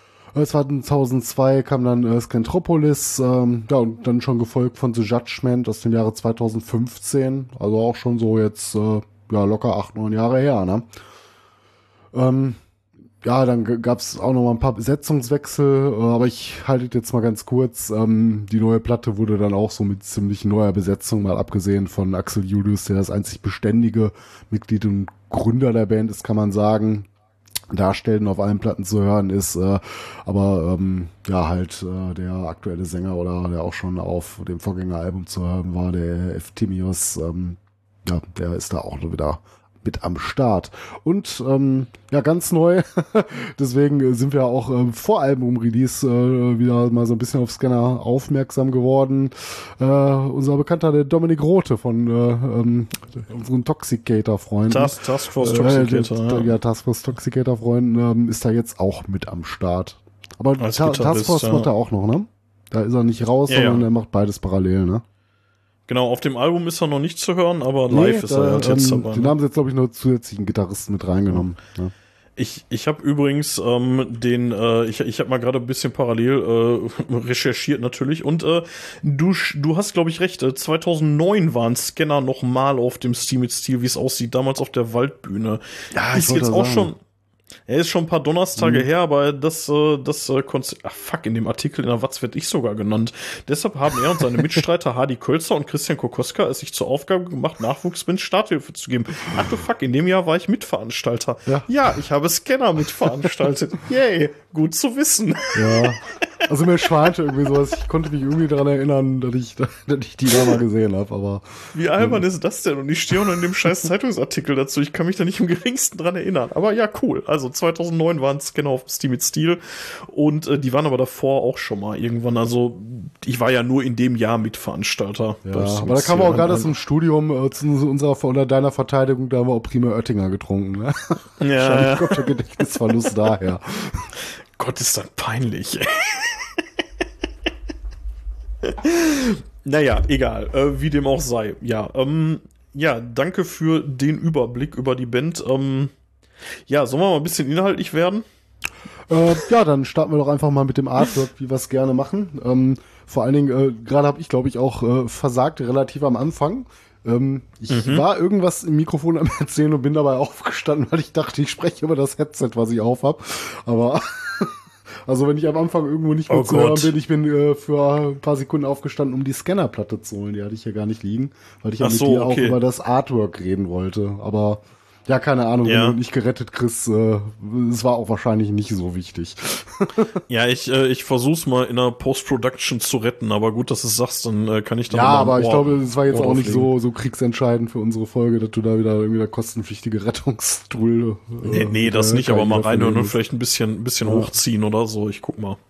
2002 kam dann Scantropolis, ja, und dann schon gefolgt von The Judgment aus dem Jahre 2015. Also auch schon so jetzt, ja, locker 8-9 Jahre her, ne? Ja, dann gab's auch noch mal ein paar Besetzungswechsel, aber ich halte jetzt mal ganz kurz. Die neue Platte wurde dann auch so mit ziemlich neuer Besetzung, mal abgesehen von Axel Julius, der das einzig beständige Mitglied und Gründer der Band ist, kann man sagen. Darstellen auf allen Platten zu hören ist, aber ja, halt der aktuelle Sänger oder der auch schon auf dem Vorgängeralbum zu hören war, der Eftimios, ja, der ist da auch nur wieder mit am Start. Und ja, ganz neu, deswegen sind wir auch vor Album-Release wieder mal so ein bisschen auf Scanner aufmerksam geworden. Unser Bekannter, der Dominik Rote von unseren Toxicator-Freunden. Taskforce Toxicator. Ja, Taskforce Toxicator-Freunden ist da jetzt auch mit am Start. Aber Als Taskforce macht er auch noch, ne? Da ist er nicht raus, sondern er macht beides parallel, ne? Genau, auf dem Album ist er noch nicht zu hören, aber live ist er halt jetzt dabei. Den haben sie jetzt, glaube ich, nur zusätzlichen Gitarristen mit reingenommen. Ja. Ich habe übrigens ich habe mal gerade ein bisschen parallel recherchiert natürlich und du hast, glaube ich, recht. 2009 waren Scanner noch mal auf dem Steam mit Steel, wie es aussieht, damals auf der Waldbühne. Ja, ist jetzt auch schon. Er ist schon ein paar Donnerstage her, aber das Konzept, ach fuck, in dem Artikel in der Watz werd ich sogar genannt. Deshalb haben er und seine Mitstreiter Hardy Kölzer und Christian Kokoska es sich zur Aufgabe gemacht, Nachwuchsbands Starthilfe zu geben. Ach du fuck, in dem Jahr war ich Mitveranstalter. Ja, ich habe Scanner mitveranstaltet. Yay, gut zu wissen. Ja. Also mir schwante irgendwie sowas. Ich konnte mich irgendwie daran erinnern, dass ich die da mal gesehen habe, aber. Wie albern ist das denn? Und ich stehe auch noch in dem scheiß Zeitungsartikel dazu. Ich kann mich da nicht im geringsten dran erinnern. Aber ja, cool. Also 2009 waren Scanner auf Steam mit Steel und die waren aber davor auch schon mal irgendwann. Also ich war ja nur in dem Jahr Mitveranstalter. Ja, aber da kam auch gerade zum Studium zu unserer oder deiner Verteidigung, da haben wir auch prima Oettinger getrunken. Ne? Ja. Ich glaube, der Gedächtnisverlust daher. Gott, ist das peinlich. Naja, egal, wie dem auch sei. Ja, Ja, danke für den Überblick über die Band. Ja, sollen wir mal ein bisschen inhaltlich werden? Ja, dann starten wir doch einfach mal mit dem Artwork, wie wir es gerne machen. Vor allen Dingen, gerade habe ich, glaube ich, auch versagt, relativ am Anfang. Ich war irgendwas im Mikrofon am Erzählen und bin dabei aufgestanden, weil ich dachte, ich spreche über das Headset, was ich auf habe. Aber also wenn ich am Anfang irgendwo nicht mehr zu hören bin, ich bin für ein paar Sekunden aufgestanden, um die Scannerplatte zu holen. Die hatte ich hier gar nicht liegen, weil ich ja mit dir auch über das Artwork reden wollte. Aber ja, keine Ahnung, wenn du nicht gerettet kriegst, es war auch wahrscheinlich nicht so wichtig. Ja, ich versuch's mal in der Post-Production zu retten, aber gut, dass du es sagst, dann kann ich dann ja, aber ich glaube, es war jetzt auch nicht so kriegsentscheidend für unsere Folge, dass du da wieder irgendwie der kostenpflichtige Rettungstool nee, das nicht, aber mal reinhören und vielleicht ein bisschen hochziehen oder so. Ich guck mal.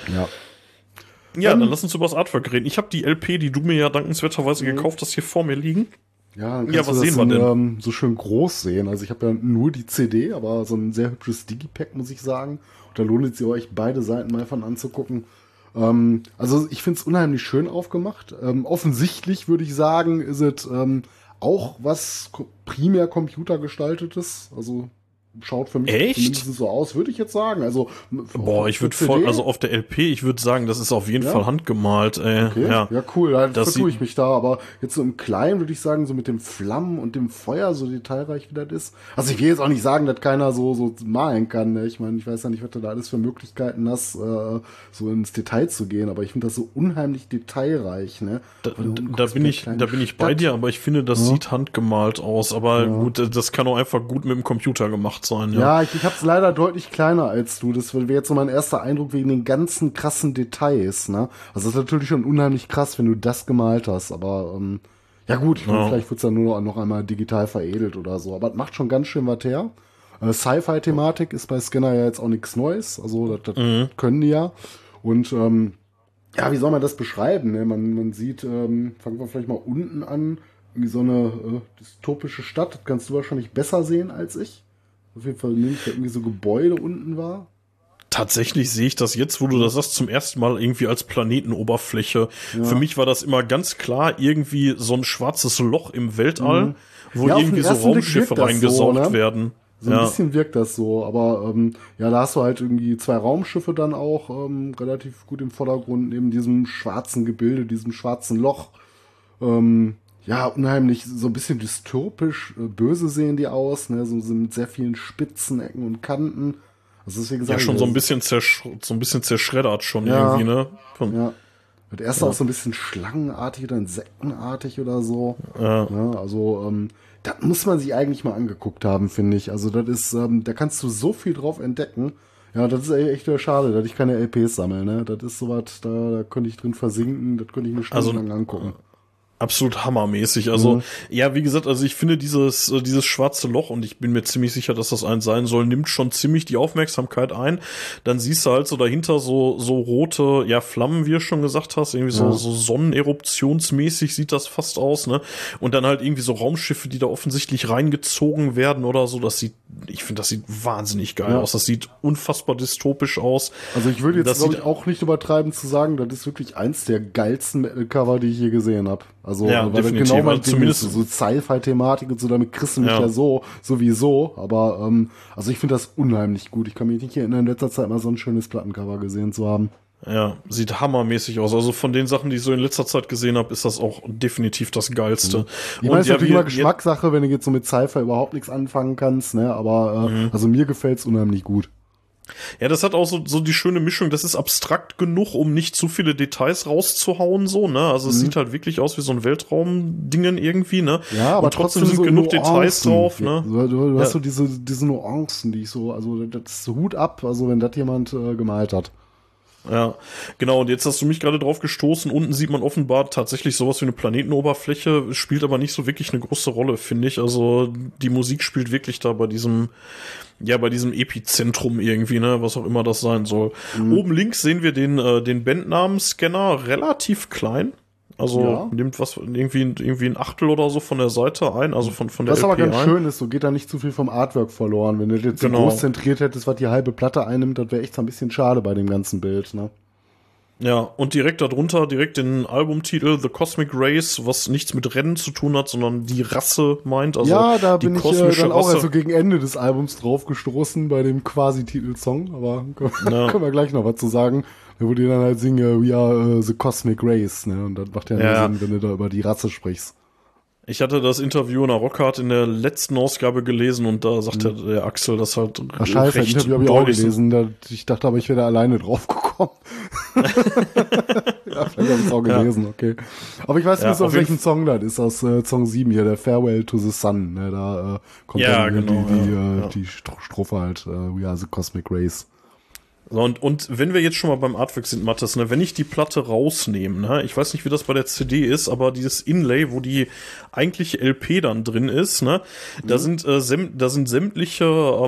Ja, dann lass uns über das Artwork reden. Ich habe die LP, die du mir ja dankenswerterweise gekauft hast, hier vor mir liegen. Ja, dann kannst was du das sehen wir denn? So schön groß sehen. Also ich habe ja nur die CD, aber so ein sehr hübsches Digipack, muss ich sagen. Und da lohnt es sich euch beide Seiten mal von anzugucken. Also ich finde es unheimlich schön aufgemacht. Offensichtlich würde ich sagen, ist es auch was primär computergestaltetes. Also schaut für mich zumindest so aus, würde ich jetzt sagen. Also ich würde also auf der LP, ich würde sagen, das ist auf jeden Fall handgemalt. Okay. Ja, cool, da vertue ich mich da, aber jetzt so im Kleinen würde ich sagen, so mit dem Flammen und dem Feuer, so detailreich wie das ist. Also ich will jetzt auch nicht sagen, dass keiner so malen kann, ne? Ich meine, ich weiß ja nicht, was du da alles für Möglichkeiten hast, so ins Detail zu gehen, aber ich finde das so unheimlich detailreich, ne? Da bin ich bei dir, aber ich finde, das sieht handgemalt aus, aber gut, das kann auch einfach gut mit dem Computer gemacht sein. Ja, ich habe es leider deutlich kleiner als du. Das wäre jetzt so mein erster Eindruck wegen den ganzen krassen Details, ne? Also das ist natürlich schon unheimlich krass, wenn du das gemalt hast, aber ja gut, vielleicht wird's dann nur noch einmal digital veredelt oder so, aber das macht schon ganz schön was her. Sci-Fi-Thematik ist bei Scanner ja jetzt auch nichts Neues, also das können die ja. Und ja, wie soll man das beschreiben? Ne? Man sieht, fangen wir vielleicht mal unten an, irgendwie so eine dystopische Stadt, das kannst du wahrscheinlich besser sehen als ich. Auf jeden Fall nehme ich da irgendwie so Gebäude unten war. Tatsächlich sehe ich das jetzt, wo du das sagst, zum ersten Mal irgendwie als Planetenoberfläche. Ja. Für mich war das immer ganz klar irgendwie so ein schwarzes Loch im Weltall, wo irgendwie so Raumschiffe reingesaugt werden. So ein bisschen wirkt das so, aber ja, da hast du halt irgendwie 2 Raumschiffe dann auch relativ gut im Vordergrund, neben diesem schwarzen Gebilde, diesem schwarzen Loch. Ja, unheimlich, so ein bisschen dystopisch, böse sehen die aus, ne, so mit sehr vielen spitzen Ecken und Kanten. Also deswegen ja, schon so ein bisschen zerschreddert schon irgendwie, ne? Ja. Das erste auch so ein bisschen schlangenartig oder insektenartig oder so. Ja, also, das muss man sich eigentlich mal angeguckt haben, finde ich. Also das ist, da kannst du so viel drauf entdecken. Ja, das ist echt schade, dass ich keine LPs sammle, ne? Das ist sowas, da könnte ich drin versinken, das könnte ich mir stundenlang angucken. Absolut hammermäßig. Also, ja, wie gesagt, also ich finde dieses schwarze Loch, und ich bin mir ziemlich sicher, dass das eins sein soll, nimmt schon ziemlich die Aufmerksamkeit ein. Dann siehst du halt so dahinter so rote, ja, Flammen, wie du schon gesagt hast, irgendwie so sonneneruptionsmäßig sieht das fast aus, ne? Und dann halt irgendwie so Raumschiffe, die da offensichtlich reingezogen werden oder so. Ich finde, das sieht wahnsinnig geil aus. Das sieht unfassbar dystopisch aus. Also ich würde jetzt, glaube ich, auch nicht übertreiben zu sagen, das ist wirklich eins der geilsten Metal-Cover, die ich je gesehen habe. Also, ja, weil definitiv. Genau mein zumindest so Sci-Fi-Thematik und so, damit kriegst du mich ja sowieso. Aber, also ich finde das unheimlich gut. Ich kann mich nicht erinnern, in letzter Zeit mal so ein schönes Plattencover gesehen zu haben. Ja, sieht hammermäßig aus. Also von den Sachen, die ich so in letzter Zeit gesehen habe, ist das auch definitiv das Geilste. Ich meine, es ist natürlich immer Geschmackssache, wenn du jetzt so mit Sci-Fi überhaupt nichts anfangen kannst, ne? Aber, also mir gefällt's unheimlich gut. Ja, das hat auch so die schöne Mischung, das ist abstrakt genug, um nicht zu viele Details rauszuhauen, so, ne? Also es sieht halt wirklich aus wie so ein Weltraumdingen irgendwie, ne? Ja, aber und trotzdem sind so genug Nuancen. Details drauf, ne? Du hast so diese Nuancen, die ich so, also das Hut ab, also wenn das jemand gemalt hat. Ja, genau, und jetzt hast du mich gerade drauf gestoßen, unten sieht man offenbar tatsächlich sowas wie eine Planetenoberfläche, spielt aber nicht so wirklich eine große Rolle, finde ich. Also die Musik spielt wirklich da bei diesem Epizentrum irgendwie, ne, was auch immer das sein soll. Oben links sehen wir den Bandnamen Scanner relativ klein. Also nimmt was irgendwie ein Achtel oder so von der Seite ein, also von der was LP aber ganz ein. schön ist, so geht da nicht zu viel vom Artwork verloren. Wenn du jetzt so groß zentriert hättest, was die halbe Platte einnimmt, das wäre echt so ein bisschen schade bei dem ganzen Bild, ne? Ja, und direkt darunter, direkt den Albumtitel The Cosmic Race, was nichts mit Rennen zu tun hat, sondern die Rasse meint. Also ja, da die bin ich kosmische dann auch Rasse. also gegen Ende des Albums drauf gestoßen bei dem Quasi-Titelsong, aber können wir gleich noch was zu sagen. Da wo die dann halt singen, we are the Cosmic Race, ne? Und das macht ja nur Sinn, wenn du da über die Rasse sprichst. Ich hatte das Interview in der Rockhard in der letzten Ausgabe gelesen und da sagte der Axel, das halt Ach scheiße, das recht Interview habe ich auch deutlich gelesen. Ich dachte aber, ich wäre da alleine drauf gekommen. Ja, vielleicht habe ich es auch gelesen, okay. Aber ich weiß nicht, aus welchem Song das ist, aus Song 7 hier, der Farewell to the Sun. Ne? Da kommt dann die Strophe halt, we are the Cosmic Race. So, und wenn wir jetzt schon mal beim Artwork sind, Mathis, ne, wenn ich die Platte rausnehme, ne, ich weiß nicht, wie das bei der CD ist, aber dieses Inlay, wo die eigentliche LP dann drin ist, ne, da sind sämtliche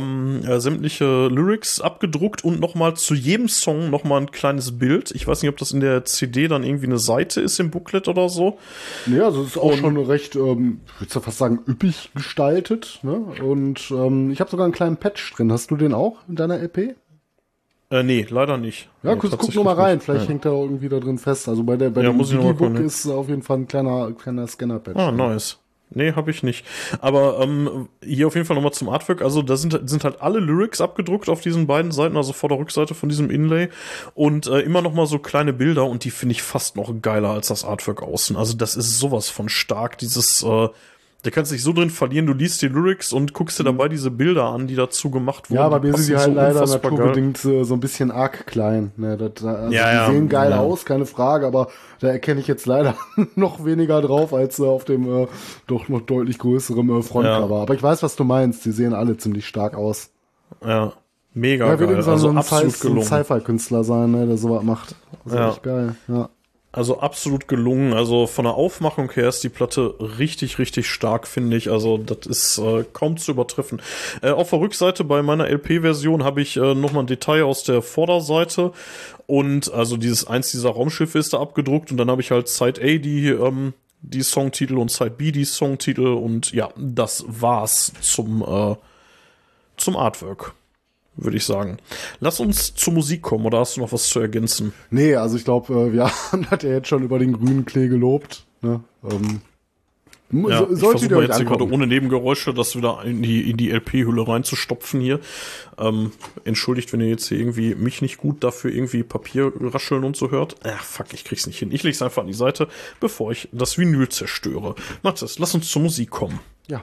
Lyrics abgedruckt und nochmal zu jedem Song nochmal ein kleines Bild. Ich weiß nicht, ob das in der CD dann irgendwie eine Seite ist im Booklet oder so. Ja, also es ist auch schon recht, ich würde fast sagen, üppig gestaltet, ne, und ich habe sogar einen kleinen Patch drin. Hast du den auch in deiner LP? Nee, leider nicht. Ja, Nee, guck nur mal rein, vielleicht hängt er irgendwie da drin fest. Also bei dem Digibook ist auf jeden Fall ein kleiner Scanner-Patch. Ah, nice. Nee, habe ich nicht. Aber hier auf jeden Fall nochmal zum Artwork. Also da sind halt alle Lyrics abgedruckt auf diesen beiden Seiten, also vor der Rückseite von diesem Inlay. Und immer noch mal so kleine Bilder und die finde ich fast noch geiler als das Artwork außen. Also das ist sowas von stark, dieses da kannst du dich so drin verlieren, du liest die Lyrics und guckst dir dabei diese Bilder an, die dazu gemacht wurden. Ja, aber mir sind die halt so leider naturbedingt so ein bisschen arg klein. Ne, die sehen geil aus, keine Frage, aber da erkenne ich jetzt leider noch weniger drauf als auf dem doch noch deutlich größeren Frontcover. Ja. Aber ich weiß, was du meinst, die sehen alle ziemlich stark aus. Ja, mega geil. geil. Also absolut gelungen. ein Sci-Fi-Künstler sein, ne, der sowas macht. Das ist echt geil, ja. Also absolut gelungen. Also von der Aufmachung her ist die Platte richtig, richtig stark, finde ich. Also das ist kaum zu übertreffen. Auf der Rückseite bei meiner LP-Version habe ich nochmal ein Detail aus der Vorderseite. Und also eins dieser Raumschiffe ist da abgedruckt. Und dann habe ich halt Side A die Songtitel und Side B die Songtitel. Und ja, das war's zum Artwork, würde ich sagen. Lass uns zur Musik kommen, oder hast du noch was zu ergänzen? Nee, also ich glaube, wir haben das ja jetzt schon über den grünen Klee gelobt. Ne? Ja, ich versuche jetzt hier gerade ohne Nebengeräusche das wieder in die LP-Hülle reinzustopfen hier. Entschuldigt, wenn ihr jetzt hier irgendwie mich nicht gut dafür irgendwie Papier rascheln und so hört. Fuck, ich krieg's nicht hin. Ich leg's einfach an die Seite, bevor ich das Vinyl zerstöre. Mathis, lass uns zur Musik kommen. Ja.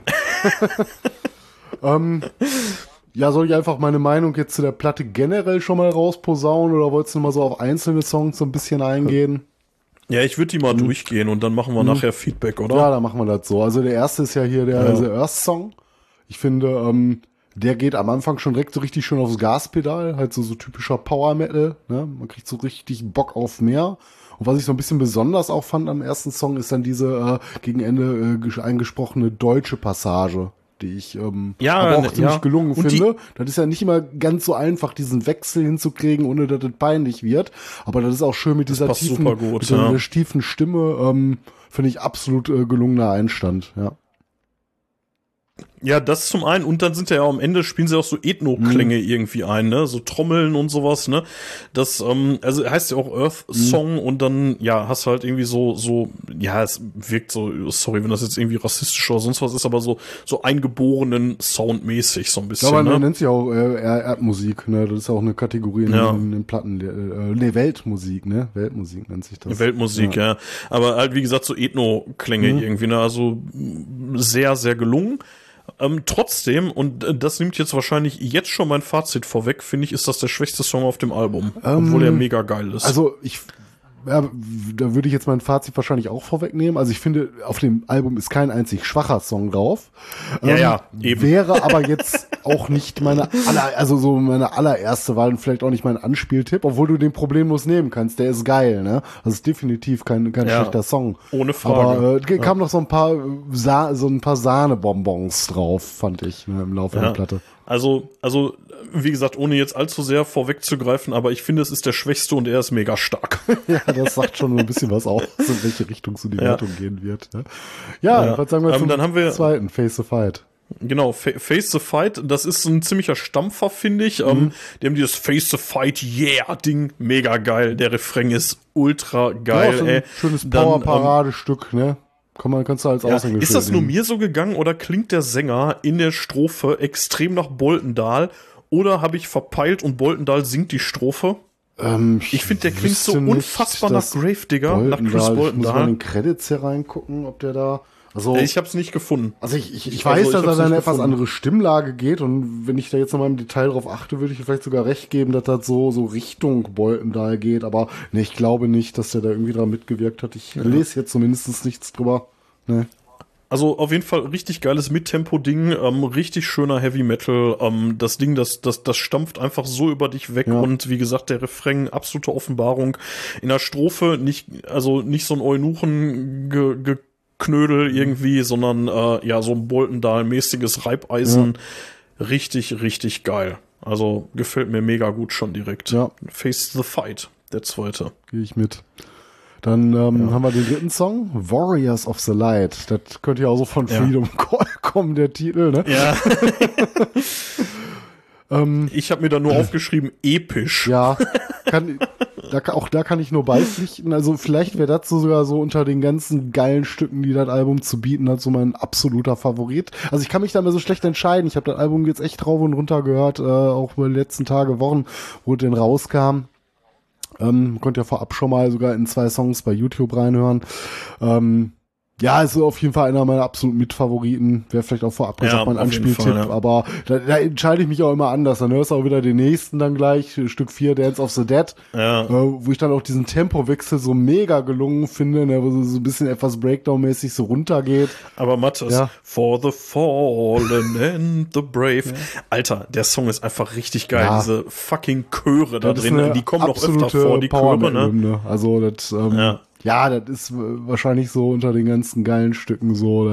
Ja, soll ich einfach meine Meinung jetzt zu der Platte generell schon mal rausposaunen oder wolltest du mal so auf einzelne Songs so ein bisschen eingehen? Ja, ich würde die mal durchgehen und dann machen wir nachher Feedback, oder? Ja, dann machen wir das so. Also der erste ist ja hier der Earth-Song. Ich finde, der geht am Anfang schon direkt so richtig schön aufs Gaspedal, halt so typischer Power-Metal, ne? Man kriegt so richtig Bock auf mehr. Und was ich so ein bisschen besonders auch fand am ersten Song, ist dann diese gegen Ende eingesprochene deutsche Passage, die ich aber auch ziemlich gelungen finde. Das ist ja nicht immer ganz so einfach, diesen Wechsel hinzukriegen, ohne dass das peinlich wird. Aber das ist auch schön mit dieser tiefen Stimme. Finde ich absolut gelungener Einstand, ja. Ja, das zum einen. Und dann sind ja am Ende spielen sie auch so Ethno-Klänge irgendwie ein, ne? So Trommeln und sowas, ne? Das, also heißt ja auch Earth Song und dann, ja, hast halt irgendwie so, ja, es wirkt so, sorry, wenn das jetzt irgendwie rassistisch oder sonst was ist, aber so eingeborenen Soundmäßig so ein bisschen, ja, aber ne? nennt sich auch Erdmusik, ne? Das ist ja auch eine Kategorie in den Platten, Weltmusik, ne? Weltmusik nennt sich das. Weltmusik, ja. Aber halt, wie gesagt, so Ethno-Klänge irgendwie, ne? Also sehr, sehr gelungen. Trotzdem, und das nimmt jetzt wahrscheinlich jetzt schon mein Fazit vorweg, finde ich, ist das der schwächste Song auf dem Album, obwohl er mega geil ist. Also da würde ich jetzt mein Fazit wahrscheinlich auch vorwegnehmen. Also ich finde, auf dem Album ist kein einzig schwacher Song drauf. Eben. Wäre aber jetzt auch nicht meine allererste Wahl und vielleicht auch nicht mein Anspieltipp, obwohl du den problemlos nehmen kannst. Der ist geil, ne? Also ist definitiv kein schlechter Song. Ohne Frage. Aber kamen noch so ein paar Sahnebonbons drauf, fand ich, ne, im Laufe der Platte. Also, wie gesagt, ohne jetzt allzu sehr vorwegzugreifen, aber ich finde, es ist der schwächste und er ist mega stark. Ja, das sagt schon ein bisschen was aus, in welche Richtung so die Wertung gehen wird. Ne? Ja, was sagen wir zum dann haben wir zweiten, Face the Fight. Genau, Face the Fight, das ist ein ziemlicher Stampfer, finde ich. Die haben dieses Face the Fight, yeah, Ding, mega geil. Der Refrain ist ultra geil, ja, so ein schönes Power-Paradestück, ne? Kannst du als Aushängeschild ist das nur nehmen. mir so gegangen oder klingt der Sänger in der Strophe extrem nach Boltendahl? Oder habe ich verpeilt und Boltendahl singt die Strophe? Ich finde, der klingt so unfassbar nach Gravedigger, nach Chris Boltendahl. Ich muss mal in den Credits hier reingucken, ob der da... Also, ich habe es nicht gefunden. Also ich weiß, dass er da eine etwas andere Stimmlage geht und wenn ich da jetzt nochmal im Detail drauf achte, würde ich vielleicht sogar recht geben, dass das so Richtung Boltendahl geht, aber ne, ich glaube nicht, dass der da irgendwie dran mitgewirkt hat. Ich lese jetzt zumindest nichts drüber. Ne. Also auf jeden Fall richtig geiles Mittempo-Ding, richtig schöner Heavy Metal. Das Ding, das stampft einfach so über dich weg und wie gesagt, der Refrain, absolute Offenbarung. In der Strophe nicht so ein Eunuchen Knödel irgendwie, sondern so ein Boltendahl-mäßiges Reibeisen. Richtig, richtig geil. Also gefällt mir mega gut schon direkt. Ja. Face the Fight, der zweite. Gehe ich mit. Dann haben wir den dritten Song, Warriors of the Light. Das könnte ja auch so von Freedom Call kommen, der Titel, ne? Ja. Ich habe mir da nur aufgeschrieben, episch. Ja, da kann ich nur beipflichten. Also vielleicht wäre das sogar so unter den ganzen geilen Stücken, die das Album zu bieten hat, so mein absoluter Favorit. Also ich kann mich da mal so schlecht entscheiden. Ich habe das Album jetzt echt rauf und runter gehört, auch über die letzten Tage, Wochen, wo es denn rauskam. Könnt ihr vorab schon mal sogar in 2 Songs bei YouTube reinhören. Ja, ist auf jeden Fall einer meiner absoluten Mitfavoriten. Wäre vielleicht auch vorab gesagt mein Anspieltipp, aber da entscheide ich mich auch immer anders. Dann hörst du auch wieder den nächsten dann gleich, Stück 4, Dance of the Dead, wo ich dann auch diesen Tempowechsel so mega gelungen finde, ne, wo so ein bisschen etwas Breakdown-mäßig so runtergeht. Aber Matthias, For the Fallen and the Brave. Alter, der Song ist einfach richtig geil. Ja. Diese fucking Chöre da drin, die kommen noch öfter vor, die Chöre, ne? Also das, ja, das ist wahrscheinlich so unter den ganzen geilen Stücken so,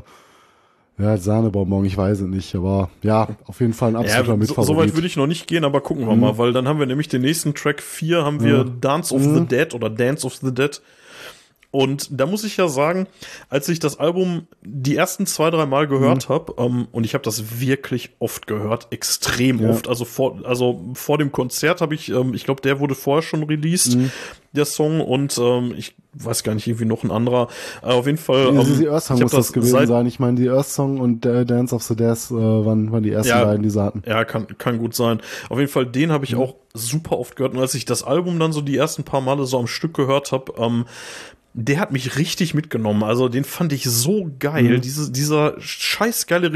das Sahnebonbon, ich weiß es nicht, aber ja, auf jeden Fall ein absoluter Mitfavorit. So weit würde ich noch nicht gehen, aber gucken wir mal, weil dann haben wir nämlich den nächsten Track 4, haben wir Dance of the Dead oder Dance of the Dead. Und da muss ich ja sagen, als ich das Album die ersten 2-3 Mal gehört habe, und ich habe das wirklich oft gehört, extrem oft, also vor dem Konzert habe ich glaube, der wurde vorher schon released, der Song, und ich weiß gar nicht, irgendwie noch ein anderer, auf jeden Fall. Die Earth Song muss das gewesen sein, ich meine, die Earth Song und Dance of the Death waren die ersten beiden, die sie hatten. Ja, kann gut sein. Auf jeden Fall, den habe ich auch super oft gehört, und als ich das Album dann so die ersten paar Male so am Stück gehört habe, der hat mich richtig mitgenommen. Also den fand ich so geil. Dieser scheiß geile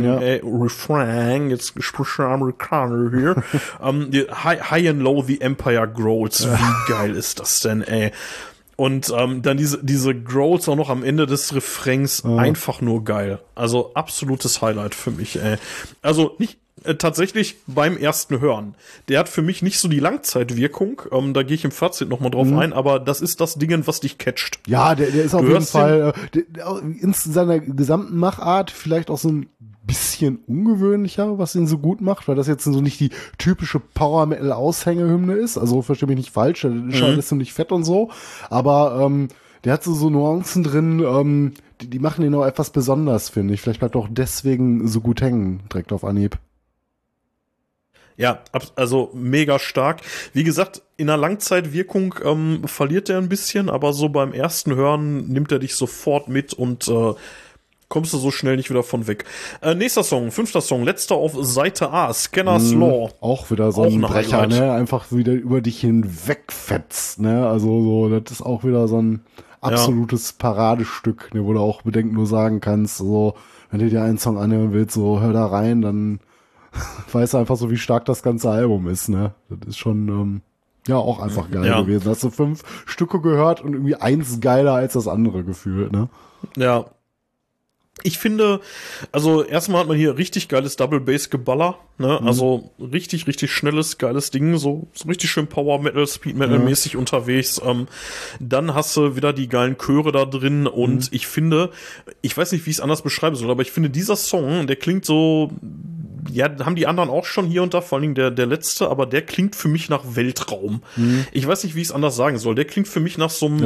Refrain, jetzt spricht Amerikaner hier. High and Low, the Empire Grows. Wie geil ist das denn, ey? Und dann diese Growls auch noch am Ende des Refrains, einfach nur geil. Also absolutes Highlight für mich, ey. Also nicht tatsächlich beim ersten Hören. Der hat für mich nicht so die Langzeitwirkung, da gehe ich im Fazit nochmal drauf ein, aber das ist das Ding, was dich catcht. Ja, der ist auf jeden Fall in seiner gesamten Machart vielleicht auch so ein bisschen ungewöhnlicher, was ihn so gut macht, weil das jetzt so nicht die typische Power-Metal-Aushängehymne ist, also verstehe mich nicht falsch, der ist schon ziemlich fett und so, aber der hat so Nuancen drin, die machen ihn auch etwas besonders, finde ich. Vielleicht bleibt er auch deswegen so gut hängen, direkt auf Anhieb. Ja, also mega stark. Wie gesagt, in der Langzeitwirkung verliert er ein bisschen, aber so beim ersten Hören nimmt er dich sofort mit und kommst du so schnell nicht wieder von weg. Nächster Song, 5. Song, letzter auf Seite A, Scanner's Law. Auch wieder so ein Brecher, ne? Einfach wieder über dich hinwegfetzt, ne? Also so, das ist auch wieder so ein absolutes Paradestück, ne? Wo du auch bedenkenlos sagen kannst, so, wenn du dir einen Song anhören willst, so, hör da rein, dann weißt du einfach so, wie stark das ganze Album ist, ne? Das ist schon, auch einfach geil gewesen. Hast du 5 Stücke gehört und irgendwie eins geiler als das andere gefühlt, ne? Ja. Ich finde, also erstmal hat man hier richtig geiles Double-Bass-Geballer, ne? Also richtig, richtig schnelles, geiles Ding, so richtig schön Power-Metal, Speed-Metal-mäßig unterwegs. Dann hast du wieder die geilen Chöre da drin und ich finde, ich weiß nicht, wie ich es anders beschreiben soll, aber ich finde, dieser Song, der klingt so, ja, haben die anderen auch schon hier und da, vor allem der letzte, aber der klingt für mich nach Weltraum. Ich weiß nicht, wie ich es anders sagen soll. Der klingt für mich nach so einem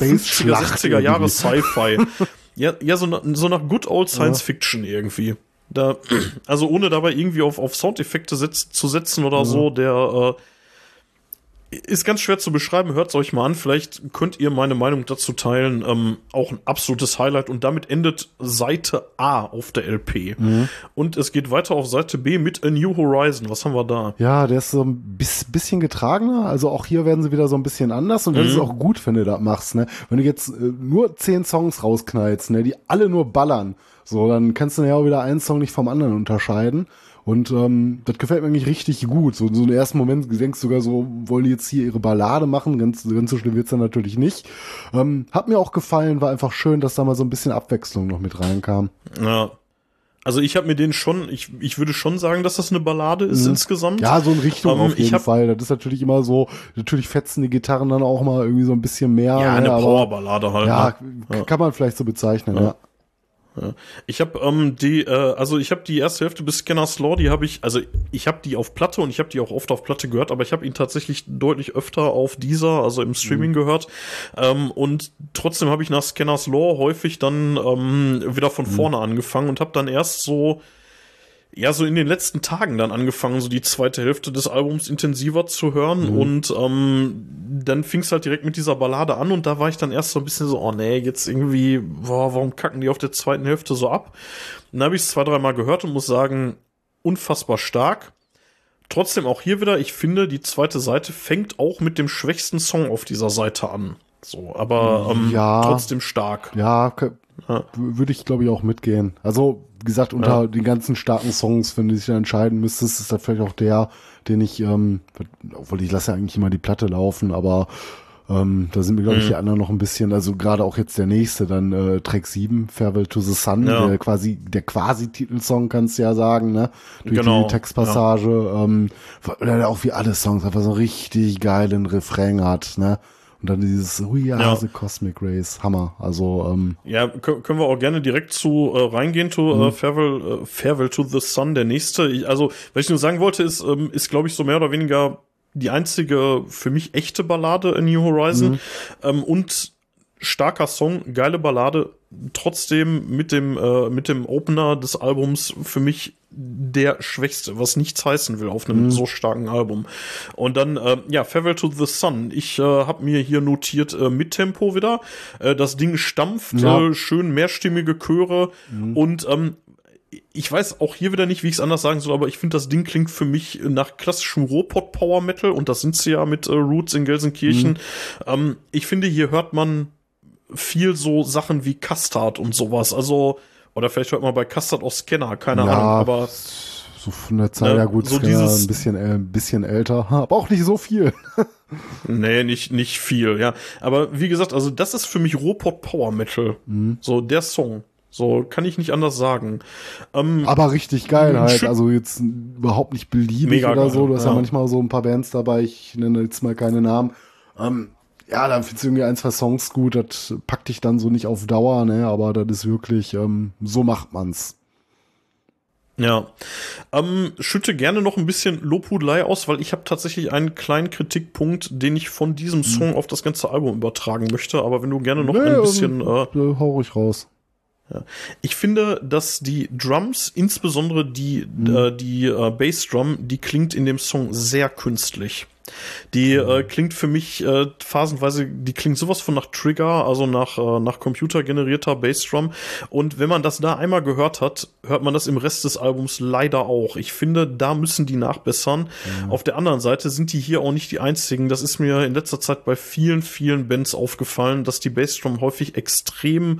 50er, 60er Jahre Sci-Fi. Ja, so nach Good Old Science Fiction irgendwie. Da, also ohne dabei irgendwie auf Soundeffekte zu setzen oder so, der ist ganz schwer zu beschreiben, hört's euch mal an, vielleicht könnt ihr meine Meinung dazu teilen, auch ein absolutes Highlight und damit endet Seite A auf der LP. Und es geht weiter auf Seite B mit A New Horizon, was haben wir da? Ja, der ist so ein bisschen getragener, also auch hier werden sie wieder so ein bisschen anders und das ist auch gut, wenn du das machst, ne? Wenn du jetzt nur 10 Songs rausknallst, ne, die alle nur ballern, so, dann kannst du ja auch wieder einen Song nicht vom anderen unterscheiden. Und das gefällt mir eigentlich richtig gut. So im ersten Moment denkst du sogar so, wollen die jetzt hier ihre Ballade machen? Ganz so schlimm wird's dann natürlich nicht. Hat mir auch gefallen, war einfach schön, dass da mal so ein bisschen Abwechslung noch mit reinkam. Ja. Also ich habe mir den schon, ich würde schon sagen, dass das eine Ballade ist insgesamt. Ja, so in Richtung auf jeden Fall. Das ist natürlich immer so, natürlich fetzen die Gitarren dann auch mal irgendwie so ein bisschen mehr. Ja, eine aber Powerballade halt. Ja, kann man vielleicht so bezeichnen, ja. Ich habe ich habe die erste Hälfte bis Scanner's Law, ich habe die auf Platte und ich habe die auch oft auf Platte gehört, aber ich habe ihn tatsächlich deutlich öfter auf Deezer, also im Streaming gehört. Und trotzdem habe ich nach Scanner's Law häufig dann wieder von vorne angefangen und habe dann erst so in den letzten Tagen dann angefangen, so die zweite Hälfte des Albums intensiver zu hören und dann fing es halt direkt mit dieser Ballade an und da war ich dann erst so ein bisschen so, oh nee, jetzt irgendwie, warum kacken die auf der zweiten Hälfte so ab? Dann habe ich es 2-3 Mal gehört und muss sagen, unfassbar stark. Trotzdem auch hier wieder, ich finde, die zweite Seite fängt auch mit dem schwächsten Song auf dieser Seite an. So, aber trotzdem stark. Ja, würde ich, glaube ich, auch mitgehen. Also, wie gesagt, unter den ganzen starken Songs, wenn du dich da entscheiden müsstest, ist das vielleicht auch der, den ich, obwohl ich lasse ja eigentlich immer die Platte laufen, aber da sind mir, glaube ich, die anderen noch ein bisschen, also gerade auch jetzt der nächste, dann Track 7, Farewell to the Sun, der quasi Titelsong, kannst du ja sagen, ne? Durch die Textpassage, der auch wie alle Songs einfach so einen richtig geilen Refrain hat, ne? Und dann dieses We are the Cosmic Rays, Hammer. Also können wir auch gerne direkt zu reingehen, to Farewell to the Sun, der nächste. Was ich nur sagen wollte, ist glaube ich, so mehr oder weniger die einzige für mich echte Ballade in New Horizon. Und starker Song, geile Ballade, trotzdem mit dem Opener des Albums für mich der schwächste, was nichts heißen will auf einem so starken Album. Und dann, Farewell to the Sun. Ich habe mir hier notiert mit Tempo wieder. Das Ding stampft, schön mehrstimmige Chöre und ich weiß auch hier wieder nicht, wie ich es anders sagen soll, aber ich finde, das Ding klingt für mich nach klassischem Ruhrpott-Power-Metal und das sind sie ja mit Roots in Gelsenkirchen. Ich finde, hier hört man viel so Sachen wie Custard und sowas, also, oder vielleicht hört man bei Custard auch Scanner, keine Ahnung, aber so von der Zeit, gut, so Scanner ein bisschen älter, aber auch nicht so viel. Nee, nicht viel, ja. Aber wie gesagt, also das ist für mich Ruhrpott Power Metal, so der Song. So, kann ich nicht anders sagen. Aber richtig geil halt, also jetzt überhaupt nicht beliebig mega oder geil, so. Du hast ja manchmal so ein paar Bands dabei, ich nenne jetzt mal keine Namen. Dann findest du irgendwie 1, 2 Songs gut, das packt dich dann so nicht auf Dauer, ne, aber das ist wirklich, so macht man's. Ja, schütte gerne noch ein bisschen Lobhudelei aus, weil ich habe tatsächlich einen kleinen Kritikpunkt, den ich von diesem Song auf das ganze Album übertragen möchte, aber wenn du gerne noch ein bisschen... hau ruhig raus. Ja. Ich finde, dass die Drums, insbesondere die Bassdrum, die klingt in dem Song sehr künstlich. Die klingt für mich phasenweise, die klingt sowas von nach Trigger, also nach computergenerierter Bassdrum. Und wenn man das da einmal gehört hat, hört man das im Rest des Albums leider auch. Ich finde, da müssen die nachbessern. Auf der anderen Seite sind die hier auch nicht die einzigen. Das ist mir in letzter Zeit bei vielen, vielen Bands aufgefallen, dass die Bassdrum häufig extrem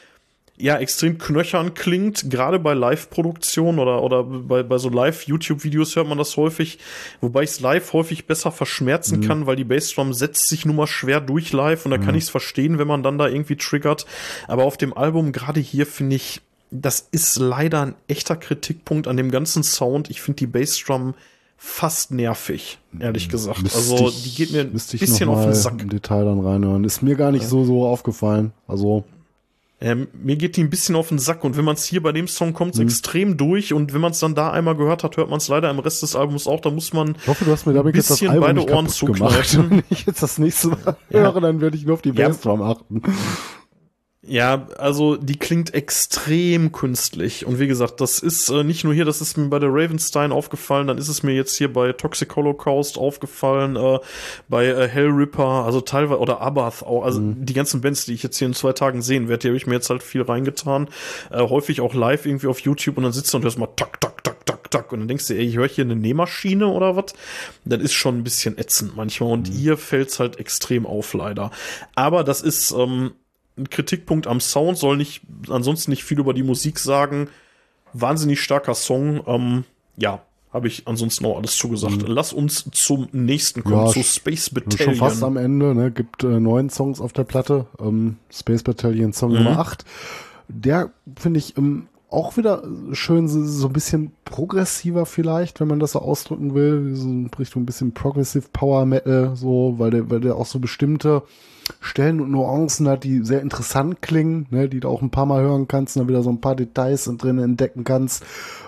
knöchern klingt, gerade bei Live-Produktionen oder bei so Live-YouTube-Videos hört man das häufig, wobei ich es live häufig besser verschmerzen kann, weil die Bassdrum setzt sich nun mal schwer durch live und da kann ich es verstehen, wenn man dann da irgendwie triggert, aber auf dem Album, gerade hier finde ich, das ist leider ein echter Kritikpunkt an dem ganzen Sound. Ich finde die Bassdrum fast nervig, ehrlich gesagt. Die geht mir ein bisschen auf den Sack. Im Detail dann reinhören. Ist mir gar nicht so aufgefallen, also mir geht die ein bisschen auf den Sack und wenn man es hier bei dem Song kommt, extrem durch und wenn man es dann da einmal gehört hat, hört man es leider im Rest des Albums auch. Da muss man ich hoffe, du hast mir damit jetzt das Album beide Ohren zukneifen. Wenn ich jetzt das nächste Mal höre, dann werde ich nur auf die Bassdrum achten. Ja, also die klingt extrem künstlich. Und wie gesagt, das ist nicht nur hier, das ist mir bei der Ravenstein aufgefallen, dann ist es mir jetzt hier bei Toxic Holocaust aufgefallen, bei Hellripper, also teilweise, oder Abath auch, also die ganzen Bands, die ich jetzt hier in 2 Tagen sehen werde, die habe ich mir jetzt halt viel reingetan. Häufig auch live irgendwie auf YouTube und dann sitzt du und hörst mal tak, tak, tak, tak, tak. Und dann denkst du, ey, ich höre hier eine Nähmaschine oder was? Das ist schon ein bisschen ätzend manchmal und ihr fällt's halt extrem auf, leider. Aber das ist, ein Kritikpunkt am Sound, soll ansonsten nicht viel über die Musik sagen. Wahnsinnig starker Song. Ja, habe ich ansonsten auch alles zugesagt. Lass uns zum nächsten kommen, zu Space Battalion. Schon fast am Ende, ne? Gibt 9 Songs auf der Platte. Space Battalion Song Nummer 8. Der finde ich auch wieder schön, so ein bisschen progressiver vielleicht, wenn man das so ausdrücken will. So in Richtung ein bisschen Progressive Power Metal, so, weil der auch so bestimmte Stellen und Nuancen hat, die sehr interessant klingen, ne, die du auch ein paar Mal hören kannst und dann wieder so ein paar Details drin entdecken kannst.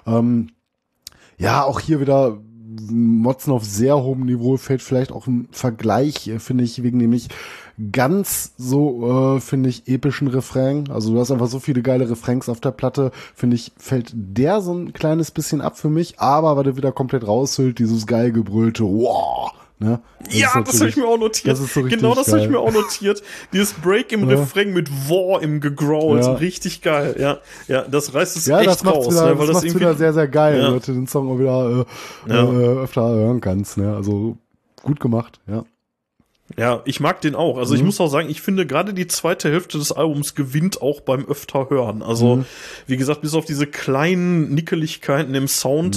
Ja, auch hier wieder Motzen auf sehr hohem Niveau, fällt vielleicht auch im Vergleich, finde ich, wegen nämlich ganz so, finde ich, epischen Refrain. Also du hast einfach so viele geile Refrains auf der Platte, finde ich, fällt der so ein kleines bisschen ab für mich, aber weil der wieder komplett raushüllt, dieses geil gebrüllte, wow, ne? Ja, das habe ich mir auch notiert. Das ist so richtig genau das habe ich geil. mir auch notiert. Dieses Break im Refrain mit War im Gegrowl, Ja. so richtig geil. Ja, ja, das reißt es Ja, echt das macht's raus, wieder, ne, weil das das macht's irgendwie wieder sehr, sehr geil, Ja. wenn du den Song auch wieder öfter hören kannst, ne? Also gut gemacht, ja. Ja, ich mag den auch. Also ich muss auch sagen, ich finde gerade die zweite Hälfte des Albums gewinnt auch beim öfter hören. Also wie gesagt, bis auf diese kleinen Nickeligkeiten im Sound,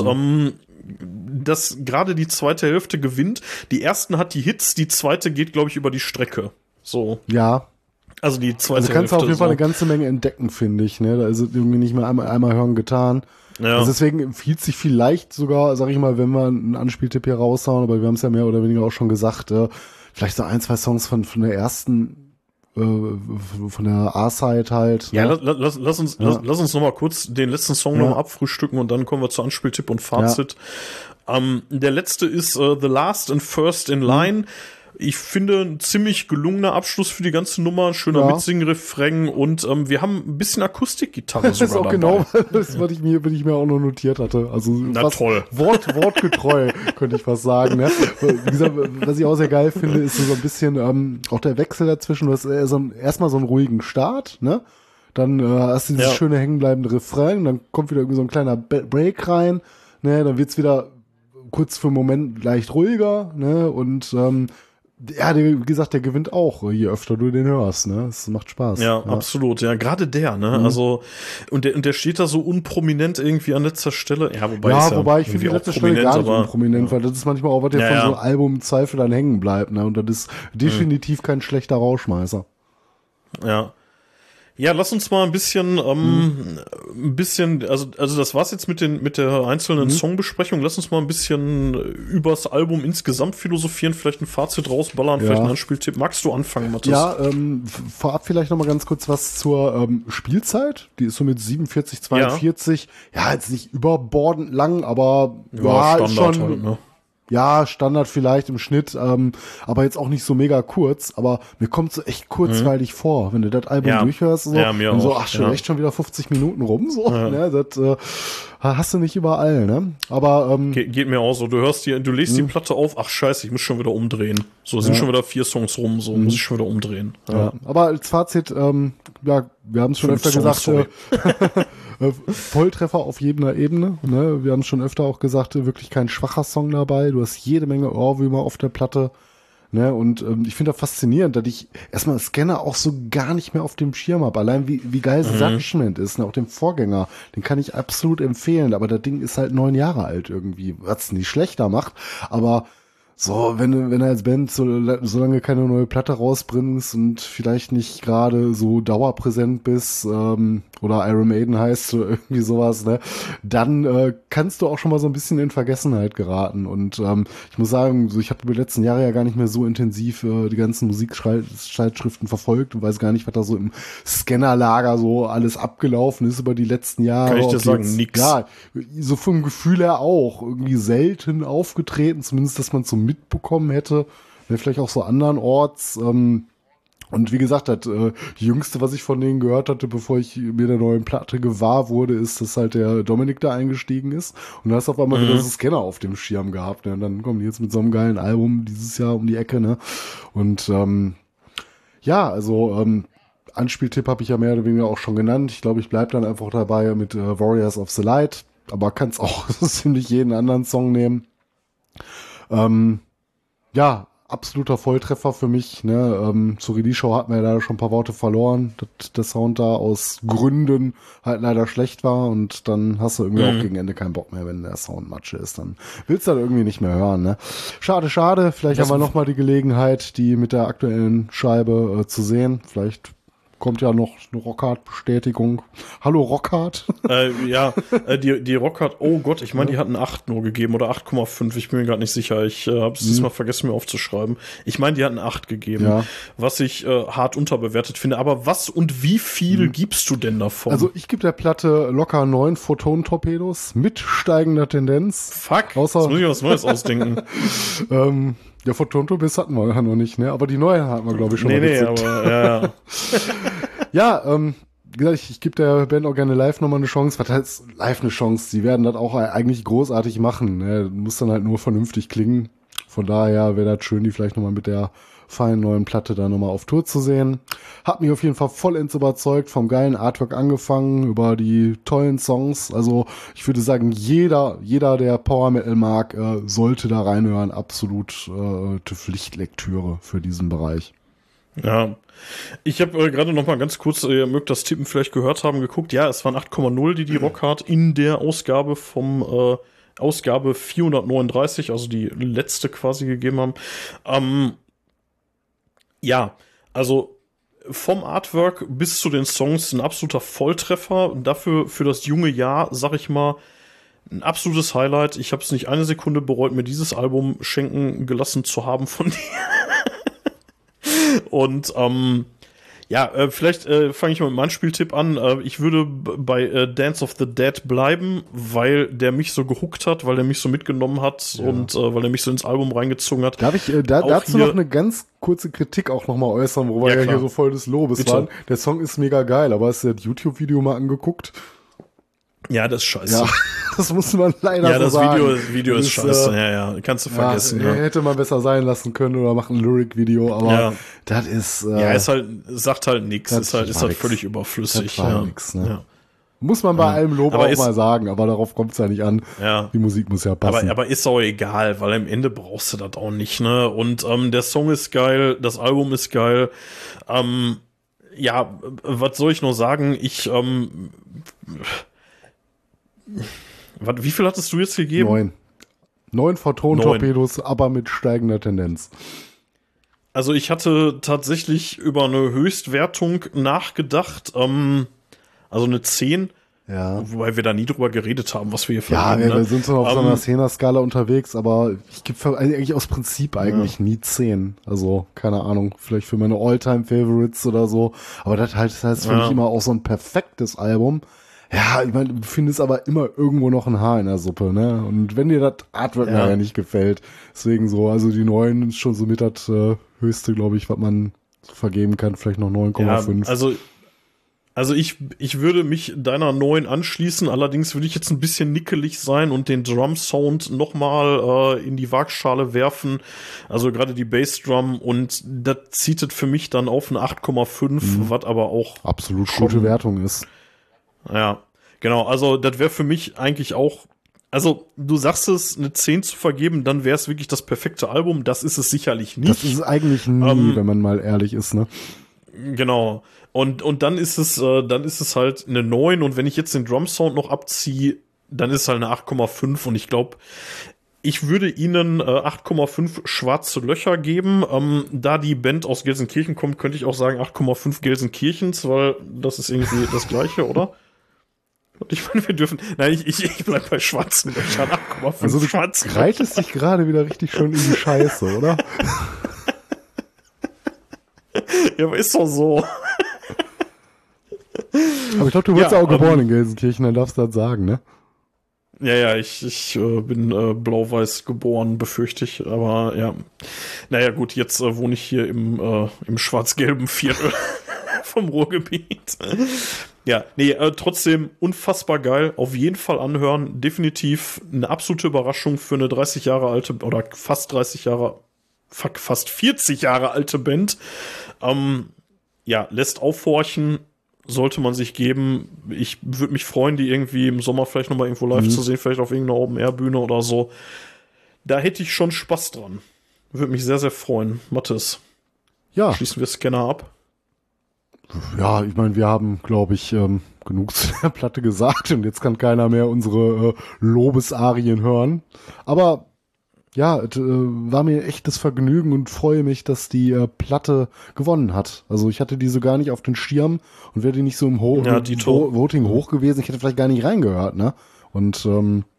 dass gerade die zweite Hälfte gewinnt. Die ersten hat die Hits, die zweite geht, glaube ich, über die Strecke. So. Ja, Also die zweite also kannst du Hälfte auf jeden Fall so. eine ganze Menge entdecken, finde ich, ne? Da ist es irgendwie nicht mehr einmal hören getan. Ja. Also deswegen empfiehlt sich vielleicht sogar, sag ich mal, wenn wir einen Anspieltipp hier raushauen, aber wir haben es ja mehr oder weniger auch schon gesagt, vielleicht so 1, 2 Songs von der ersten, von der A-Side halt. Ja, ne? lass uns noch mal kurz den letzten Song noch mal abfrühstücken und dann kommen wir zu Anspieltipp und Fazit. Der letzte ist The Last and First in Line. Ich finde, ein ziemlich gelungener Abschluss für die ganze Nummer, schöner Mitsing-Refrain und wir haben ein bisschen Akustikgitarre Das ist sogar auch dabei. genau das, was ich mir auch noch notiert hatte. Also Na fast toll. Wortgetreu, könnte ich fast sagen. Ne? Wie gesagt, was ich auch sehr geil finde, ist so ein bisschen auch der Wechsel dazwischen. Du hast erstmal so einen ruhigen Start, ne? Dann hast du dieses schöne hängenbleibende Refrain, dann kommt wieder irgendwie so ein kleiner Break rein, ne? Dann wird's wieder kurz für einen Moment leicht ruhiger, ne? Und wie gesagt, der gewinnt auch, je öfter du den hörst, ne? Es macht Spaß. Ja, absolut. Ja, gerade der, ne? Also, und der steht da so unprominent irgendwie an letzter Stelle. Ja, wobei ich finde die irgendwie letzte auch Stelle gar nicht aber- unprominent, weil das ist manchmal auch, was ja von so einem Album im Zweifel dann hängen bleibt, ne? Und das ist definitiv kein schlechter Rauschmeißer. Ja. Ja, lass uns mal ein bisschen, also das war's jetzt mit der einzelnen Songbesprechung. Lass uns mal ein bisschen übers Album insgesamt philosophieren, vielleicht ein Fazit rausballern, vielleicht einen Anspieltipp. Magst du anfangen, Mathis? Ja, vorab vielleicht noch mal ganz kurz was zur Spielzeit. Die ist so mit 47, 42. Ja, jetzt nicht überbordend lang, aber ist schon, halt, ne? ja, Standard vielleicht im Schnitt, aber jetzt auch nicht so mega kurz, aber mir kommt so echt kurzweilig vor, wenn du das Album durchhörst, so, Ja, mir und so, auch, ach, schon echt schon wieder 50 Minuten rum, so, ne, das hast du nicht überall, ne, aber, Geht mir auch so, du lässt die Platte auf, ach scheiße, ich muss schon wieder umdrehen. So, sind schon wieder 4 Songs rum, so muss ich schon wieder umdrehen. ja, aber als Fazit, ja, wir haben es schon 5 öfter Songs, gesagt, Volltreffer auf jeder Ebene, ne? Wir haben schon öfter auch gesagt, wirklich kein schwacher Song dabei. Du hast jede Menge Ohrwürmer auf der Platte, ne? Und ich finde das faszinierend, dass ich erstmal Scanner auch so gar nicht mehr auf dem Schirm habe. Allein wie geil Judgment ist, ne? Auch dem Vorgänger, den kann ich absolut empfehlen. Aber das Ding ist halt 9 Jahre alt irgendwie, was nicht schlechter macht. Aber so, wenn du als Band so lange keine neue Platte rausbringst und vielleicht nicht gerade so dauerpräsent bist, oder Iron Maiden heißt oder irgendwie sowas, ne, dann kannst du auch schon mal so ein bisschen in Vergessenheit geraten. Und ich muss sagen, so ich habe über die letzten Jahre ja gar nicht mehr so intensiv die ganzen Musikzeitschriften verfolgt und weiß gar nicht, was da so im Scannerlager so alles abgelaufen ist über die letzten Jahre. Kann ich dir Ob sagen, jetzt- nix. Ja, so vom Gefühl her auch. Irgendwie selten aufgetreten, zumindest, dass man es so mitbekommen hätte. Vielleicht auch so andernorts. Und wie gesagt, das Jüngste, was ich von denen gehört hatte, bevor ich mir der neuen Platte gewahr wurde, ist, dass halt der Dominik da eingestiegen ist. Und da hast du auf einmal wieder so Scanner auf dem Schirm gehabt. Ne? Und dann kommen die jetzt mit so einem geilen Album dieses Jahr um die Ecke. Ne? Und Anspieltipp habe ich ja mehr oder weniger auch schon genannt. Ich glaube, ich bleib dann einfach dabei mit Warriors of the Light. Aber kannst auch ziemlich jeden anderen Song nehmen. Absoluter Volltreffer für mich. Ne? Zur Release-Show hatten wir ja leider schon ein paar Worte verloren, dass der Sound da aus Gründen halt leider schlecht war und dann hast du irgendwie auch gegen Ende keinen Bock mehr, wenn der Sound Matsche ist. Dann willst du das irgendwie nicht mehr hören. Ne? Schade, schade. Vielleicht haben wir nochmal die Gelegenheit, die mit der aktuellen Scheibe zu sehen. Vielleicht kommt ja noch eine Rockhard-Bestätigung. Hallo Rockhard. Die Rockhard, oh Gott, ich meine, die hatten 8 nur gegeben oder 8,5, ich bin mir gerade nicht sicher. Ich habe es diesmal vergessen, mir aufzuschreiben. Ich meine, die hatten 8 gegeben, was ich hart unterbewertet finde. Aber was und wie viel gibst du denn davon? Also ich gebe der Platte locker 9 Photon-Torpedos mit steigender Tendenz. Fuck, jetzt muss ich was Neues ausdenken. Ja, Photon-Torpedos hatten wir ja noch nicht, ne? Aber die neuen hatten wir, glaube ich, schon aber wie gesagt, ich gebe der Band auch gerne live nochmal eine Chance. Was heißt live eine Chance? Sie werden das auch eigentlich großartig machen. Ne? Muss dann halt nur vernünftig klingen. Von daher wäre das schön, die vielleicht nochmal mit der feinen neuen Platte da nochmal auf Tour zu sehen. Hat mich auf jeden Fall vollends überzeugt, vom geilen Artwork angefangen, über die tollen Songs. Also ich würde sagen, jeder, der Power Metal mag, sollte da reinhören. Absolut Pflichtlektüre für diesen Bereich. Ja, ich habe gerade noch mal ganz kurz, ihr mögt das Tippen vielleicht gehört haben, geguckt. Ja, es waren 8,0, die Rockhard in der Ausgabe vom Ausgabe 439, also die letzte quasi gegeben haben. Also vom Artwork bis zu den Songs ein absoluter Volltreffer. Dafür für das junge Jahr, sag ich mal, ein absolutes Highlight. Ich habe es nicht eine Sekunde bereut, mir dieses Album schenken gelassen zu haben von dir. Und vielleicht fange ich mal mit meinem Spieltipp an. Ich würde bei Dance of the Dead bleiben, weil der mich so gehuckt hat, weil der mich so mitgenommen hat und weil er mich so ins Album reingezogen hat. Darf ich dazu noch eine ganz kurze Kritik auch nochmal äußern, wo wir ja hier so voll des Lobes waren? Der Song ist mega geil, aber hast du das YouTube-Video mal angeguckt? Ja, das ist scheiße. Ja, das muss man leider so sagen. Ja, das Video ist scheiße. Kannst du vergessen. Hätte man besser sein lassen können oder macht ein Lyric-Video, aber das ist... ist halt, sagt halt nichts. Ist halt völlig überflüssig. Das war nix, ne? Ja. Muss man bei allem Lob auch mal sagen, aber darauf kommt es ja nicht an. Ja. Die Musik muss ja passen. Aber ist auch egal, weil am Ende brauchst du das auch nicht, ne? Und der Song ist geil, das Album ist geil. Was soll ich noch sagen? Wie viel hattest du jetzt gegeben? 9 Photon-Torpedos, aber mit steigender Tendenz. Also ich hatte tatsächlich über eine Höchstwertung nachgedacht, also eine 10. Ja. Wobei wir da nie drüber geredet haben, was wir hier verdienen. Ja, wir sind so auf so einer 10er-Skala unterwegs, aber ich gebe eigentlich aus Prinzip eigentlich nie 10. Also, keine Ahnung, vielleicht für meine All-Time-Favorites oder so. Aber das heißt für mich immer auch so ein perfektes Album. Ja, ich meine, du findest aber immer irgendwo noch ein Haar in der Suppe, ne? Und wenn dir das Artwork nachher nicht gefällt, deswegen so, also die 9 ist schon so mit das höchste, glaube ich, was man vergeben kann, vielleicht noch 9,5. Ja, also ich würde mich deiner 9 anschließen, allerdings würde ich jetzt ein bisschen nickelig sein und den Drum-Sound nochmal in die Waagschale werfen, also gerade die Bassdrum, und das zieht es für mich dann auf eine 8,5, was aber auch absolut gute Wertung ist. Ja, genau, also das wäre für mich eigentlich auch, also du sagst es, eine 10 zu vergeben, dann wäre es wirklich das perfekte Album, das ist es sicherlich nicht. Das ist es eigentlich nie, wenn man mal ehrlich ist, ne? Genau, und dann ist es halt eine 9, und wenn ich jetzt den Drum-Sound noch abziehe, dann ist es halt eine 8,5, und ich glaube, ich würde ihnen 8,5 schwarze Löcher geben. Da die Band aus Gelsenkirchen kommt, könnte ich auch sagen 8,5 Gelsenkirchens, weil das ist irgendwie das Gleiche, oder? Und ich meine, wir dürfen. Nein, ich bleib bei schwarzen Löchern. 8,5 also du schwarzen reitest dich gerade wieder richtig schön in die Scheiße, oder? Ja, aber ist doch so. Aber ich glaube, du wurdest ja auch geboren in Gelsenkirchen, dann darfst du das sagen, ne? Ja, ich bin blau-weiß geboren, befürchte ich, aber ja. Naja, gut, jetzt wohne ich hier im schwarz-gelben Viertel vom Ruhrgebiet. Ja, nee, trotzdem unfassbar geil. Auf jeden Fall anhören. Definitiv eine absolute Überraschung für eine 30 Jahre alte oder fast 30 Jahre, fast 40 Jahre alte Band. Ja, lässt aufhorchen. Sollte man sich geben. Ich würde mich freuen, die irgendwie im Sommer vielleicht nochmal irgendwo live zu sehen, vielleicht auf irgendeiner Open-Air-Bühne oder so. Da hätte ich schon Spaß dran. Würde mich sehr, sehr freuen. Mathis, Ja, schließen wir Scanner ab. ja, ich meine, wir haben, glaube ich, genug zu der Platte gesagt und jetzt kann keiner mehr unsere Lobesarien hören. Aber ja, es war mir echtes Vergnügen und freue mich, dass die Platte gewonnen hat. Also ich hatte die so gar nicht auf den Schirm und wäre die nicht so im Voting hoch gewesen, ich hätte vielleicht gar nicht reingehört, ne? Und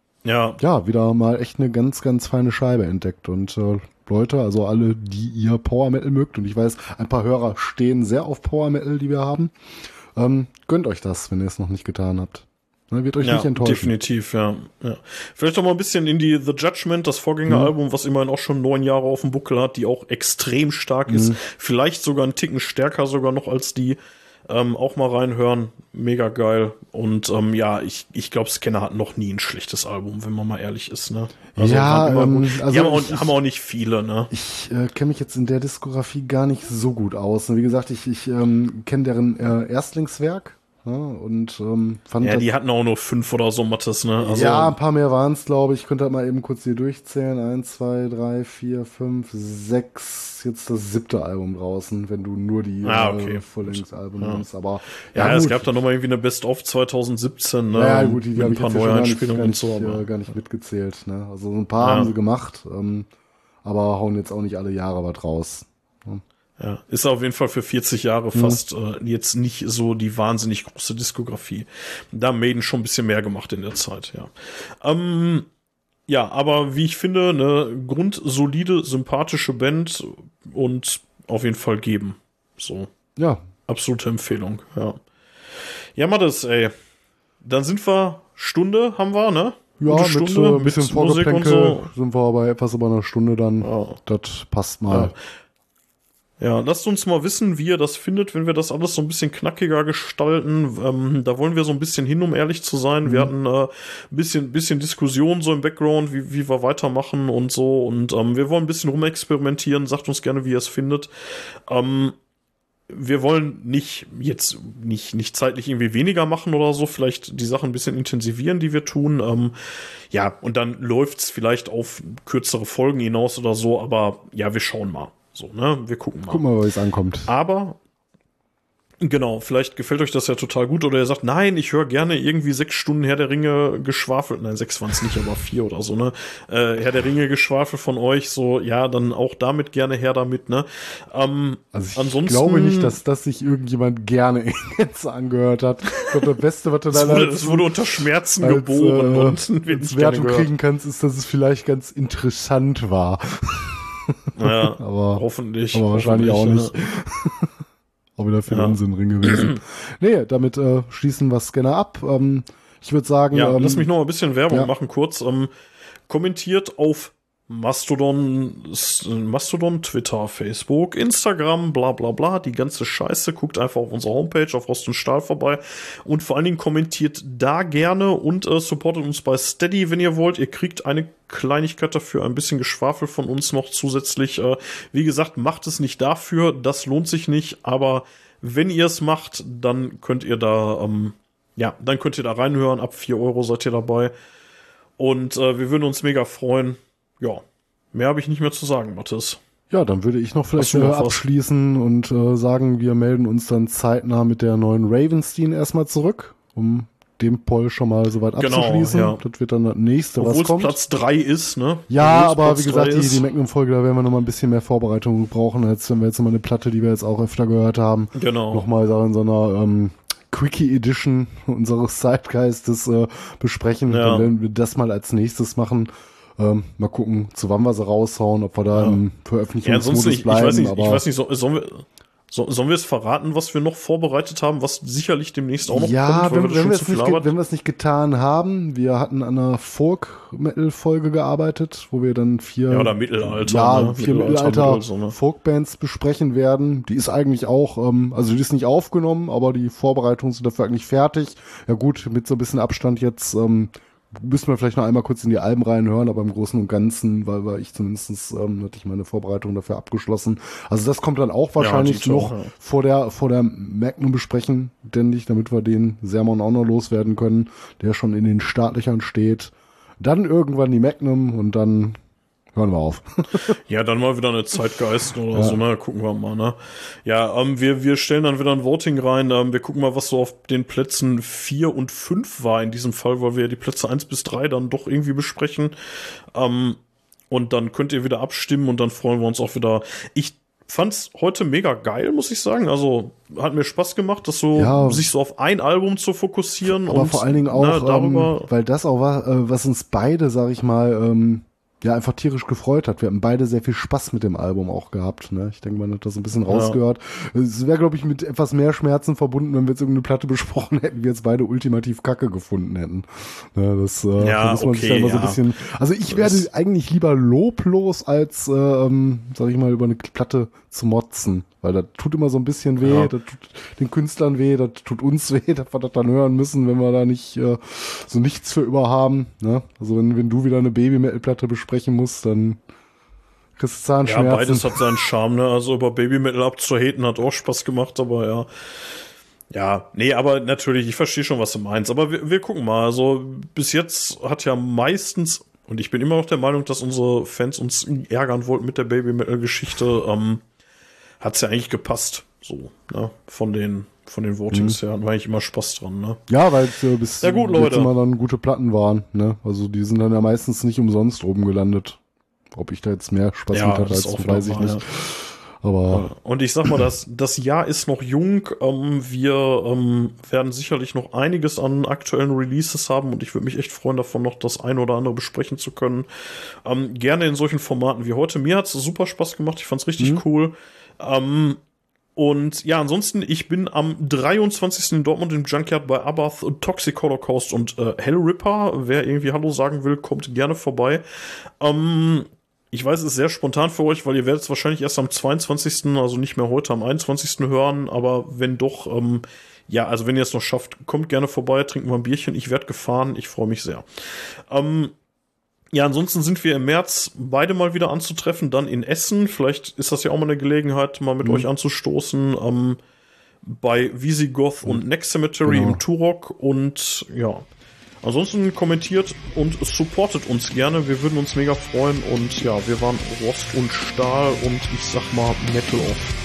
ja, wieder mal echt eine ganz, ganz feine Scheibe entdeckt. Und Leute, also alle, die ihr Power Metal mögt, und ich weiß, ein paar Hörer stehen sehr auf Power Metal, die wir haben, gönnt euch das, wenn ihr es noch nicht getan habt. Ne, wird euch nicht enttäuschen. Definitiv, ja. Vielleicht noch mal ein bisschen in die The Judgment, das Vorgängeralbum, was immerhin auch schon 9 Jahre auf dem Buckel hat, die auch extrem stark ist. Vielleicht sogar einen Ticken stärker sogar noch als die. Auch mal reinhören. Mega geil. Und ja, ich glaube, Scanner hat noch nie ein schlechtes Album, wenn man mal ehrlich ist, ne? Also ja, also haben auch nicht viele, ne? Ich kenne mich jetzt in der Diskografie gar nicht so gut aus. Wie gesagt, ich kenne deren Erstlingswerk. Ja, und fand ja, die hatten auch nur 5 oder so Mattes, ne? Also, ja, ein paar mehr waren es, glaube ich. Ich könnte halt mal eben kurz hier durchzählen. 1, 2, 3, 4, 5, 6. Jetzt das 7. Album draußen, wenn du nur die Full-Length-Album nimmst. Aber ja, es gab da nochmal irgendwie eine Best-of 2017, ne? Ja, gut, die mit habe ein ich paar jetzt Neueinspielungen und so. gar nicht mitgezählt. Ne? Also so ein paar haben sie gemacht, aber hauen jetzt auch nicht alle Jahre was raus. Ja, ist auf jeden Fall für 40 Jahre fast jetzt nicht so die wahnsinnig große Diskografie. Da haben Maiden schon ein bisschen mehr gemacht in der Zeit, ja. Ja, aber wie ich finde, eine grundsolide, sympathische Band und auf jeden Fall geben. So. Ja. Absolute Empfehlung, ja. Ja, Mathis, ey. Dann sind wir, Stunde haben wir, ne? Ja, Gute mit Stunde, ein bisschen mit Musik und Vorgeplänkel so. sind wir bei etwas über einer Stunde dann. Ja. Das passt mal. Ja, lasst uns mal wissen, wie ihr das findet, wenn wir das alles so ein bisschen knackiger gestalten. Da wollen wir so ein bisschen hin, um ehrlich zu sein. Wir hatten ein bisschen Diskussion so im Background, wie wir weitermachen und so. Und wir wollen ein bisschen rumexperimentieren. Sagt uns gerne, wie ihr es findet. Wir wollen nicht zeitlich irgendwie weniger machen oder so. Vielleicht die Sachen ein bisschen intensivieren, die wir tun. Ja, und dann läuft's vielleicht auf kürzere Folgen hinaus oder so. Aber ja, wir schauen mal. So, ne? Wir gucken mal. Guck mal, wie es ankommt. Aber, genau, vielleicht gefällt euch das ja total gut oder ihr sagt, nein, ich höre gerne irgendwie 6 Stunden Herr der Ringe geschwafelt. Nein, 6 waren es nicht, aber 4 oder so, ne? Herr der Ringe geschwafelt von euch, so, ja, dann auch damit gerne her damit, ne? Also ich glaube nicht, dass das sich irgendjemand gerne jetzt angehört hat. Ich glaube, das Beste, was du da es wurde unter Schmerzen geboren und wird nicht Wertung kriegen kannst, ist, dass es vielleicht ganz interessant war. Ja, aber hoffentlich. Aber wahrscheinlich auch nicht. Auch wieder viel Unsinn drin gewesen. Nee, damit schließen wir Scanner ab. Ich würde sagen... Ja, lass mich noch ein bisschen Werbung machen, kurz. Kommentiert auf Mastodon, Twitter, Facebook, Instagram, bla bla bla, die ganze Scheiße. Guckt einfach auf unserer Homepage, auf Rost und Stahl vorbei und vor allen Dingen kommentiert da gerne und supportet uns bei Steady, wenn ihr wollt. Ihr kriegt eine Kleinigkeit dafür, ein bisschen Geschwafel von uns noch zusätzlich. Wie gesagt, macht es nicht dafür, das lohnt sich nicht, aber wenn ihr es macht, dann könnt ihr da reinhören. Ab 4 Euro seid ihr dabei und wir würden uns mega freuen. Ja, mehr habe ich nicht mehr zu sagen, Mathis. Ja, dann würde ich noch vielleicht abschließen und sagen, wir melden uns dann zeitnah mit der neuen Ravenstein erstmal zurück, um den Poll schon mal soweit abzuschließen. Ja. Das wird dann das nächste, was kommt. Obwohl es Platz 3 ist, ne? Ja, aber wie gesagt, die Magnum-Folge, da werden wir noch mal ein bisschen mehr Vorbereitung brauchen, als wenn wir jetzt nochmal eine Platte, die wir jetzt auch öfter gehört haben, nochmal in so einer Quickie Edition unseres Zeitgeistes besprechen. Ja. Dann werden wir das mal als nächstes machen. Mal gucken, zu wann wir sie raushauen, ob wir da im Veröffentlichungsmodus bleiben. Ich weiß nicht, sollen wir... Sollen wir es verraten, was wir noch vorbereitet haben, was sicherlich demnächst auch noch ja, kommt? wenn wir es nicht getan haben, wir hatten an einer Folk-Metal-Folge gearbeitet, wo wir dann 4 oder Mittelalter, ja, 4 Mittelalter so, ne? Folkbands besprechen werden. Die ist eigentlich auch, also die ist nicht aufgenommen, aber die Vorbereitungen sind dafür eigentlich fertig. Ja gut, mit so ein bisschen Abstand jetzt müssen wir vielleicht noch einmal kurz in die Alben reinhören, aber im Großen und Ganzen, weil ich zumindest hatte ich meine Vorbereitung dafür abgeschlossen. Also das kommt dann auch wahrscheinlich noch vor der Magnum besprechen, denke ich, damit wir den Sermon auch noch loswerden können, der schon in den Startlöchern steht. Dann irgendwann die Magnum und dann hören wir auf. Ja, dann mal wieder eine Zeitgeist oder so, ne? Gucken wir mal, ne? Ja, wir stellen dann wieder ein Voting rein. Wir gucken mal, was so auf den Plätzen 4 und 5 war in diesem Fall, weil wir ja die Plätze 1 bis 3 dann doch irgendwie besprechen. Und dann könnt ihr wieder abstimmen und dann freuen wir uns auch wieder. Ich fand's heute mega geil, muss ich sagen. Also hat mir Spaß gemacht, das so sich so auf ein Album zu fokussieren. Aber und vor allen Dingen auch, darüber, weil das auch war, was uns beide, sag ich mal, ja, einfach tierisch gefreut hat. Wir haben beide sehr viel Spaß mit dem Album auch gehabt. Ne? Ich denke, man hat das so ein bisschen rausgehört. Es wäre, glaube ich, mit etwas mehr Schmerzen verbunden, wenn wir jetzt irgendeine Platte besprochen hätten, wir jetzt beide ultimativ Kacke gefunden hätten. Ne, das da muss man sich dann immer so ein bisschen. Also ich werde eigentlich lieber loblos als, sag ich mal, über eine Platte zu motzen. Weil das tut immer so ein bisschen weh, das tut den Künstlern weh, das tut uns weh, dass wir das dann hören müssen, wenn wir da nicht so nichts für über haben. Ne? Also wenn du wieder eine Baby-Metal-Platte besprechen musst, dann kriegst du Zahnschmerzen. Ja, beides hat seinen Charme, ne? Also über Baby-Metal abzuhaten hat auch Spaß gemacht, aber ja. Ja, nee, aber natürlich, ich verstehe schon, was du meinst. Aber wir gucken mal. Also bis jetzt hat ja meistens, und ich bin immer noch der Meinung, dass unsere Fans uns ärgern wollten mit der Baby-Metal-Geschichte, hat's ja eigentlich gepasst, so, ne, von den Votings her, hatten wir eigentlich immer Spaß dran, ne. Ja, weil bis ja, gut, jetzt Leute. immer dann gute Platten waren, ne, also die sind dann ja meistens nicht umsonst oben gelandet. Ob ich da jetzt mehr Spaß mit hatte, als weiß ich nicht. Ja. Aber und ich sag mal, das Jahr ist noch jung. Wir werden sicherlich noch einiges an aktuellen Releases haben und ich würde mich echt freuen, davon noch das eine oder andere besprechen zu können. Gerne in solchen Formaten wie heute. Mir hat's super Spaß gemacht. Ich fand's richtig cool. Und ja, ansonsten, ich bin am 23. in Dortmund im Junkyard bei Abath, Toxic Holocaust und Hellripper. Wer irgendwie Hallo sagen will, kommt gerne vorbei. Ich weiß, es ist sehr spontan für euch, weil ihr werdet es wahrscheinlich erst am 22., also nicht mehr heute, am 21. hören. Aber wenn doch, ja, also wenn ihr es noch schafft, kommt gerne vorbei, trinken wir ein Bierchen. Ich werde gefahren, ich freue mich sehr. Ja, ansonsten sind wir im März beide mal wieder anzutreffen, dann in Essen. Vielleicht ist das ja auch mal eine Gelegenheit, mal mit euch anzustoßen. Bei Visigoth und Next Cemetery im Turok. Und ja, ansonsten kommentiert und supportet uns gerne. Wir würden uns mega freuen. Und ja, wir waren Rost und Stahl und ich sag mal Metal Off.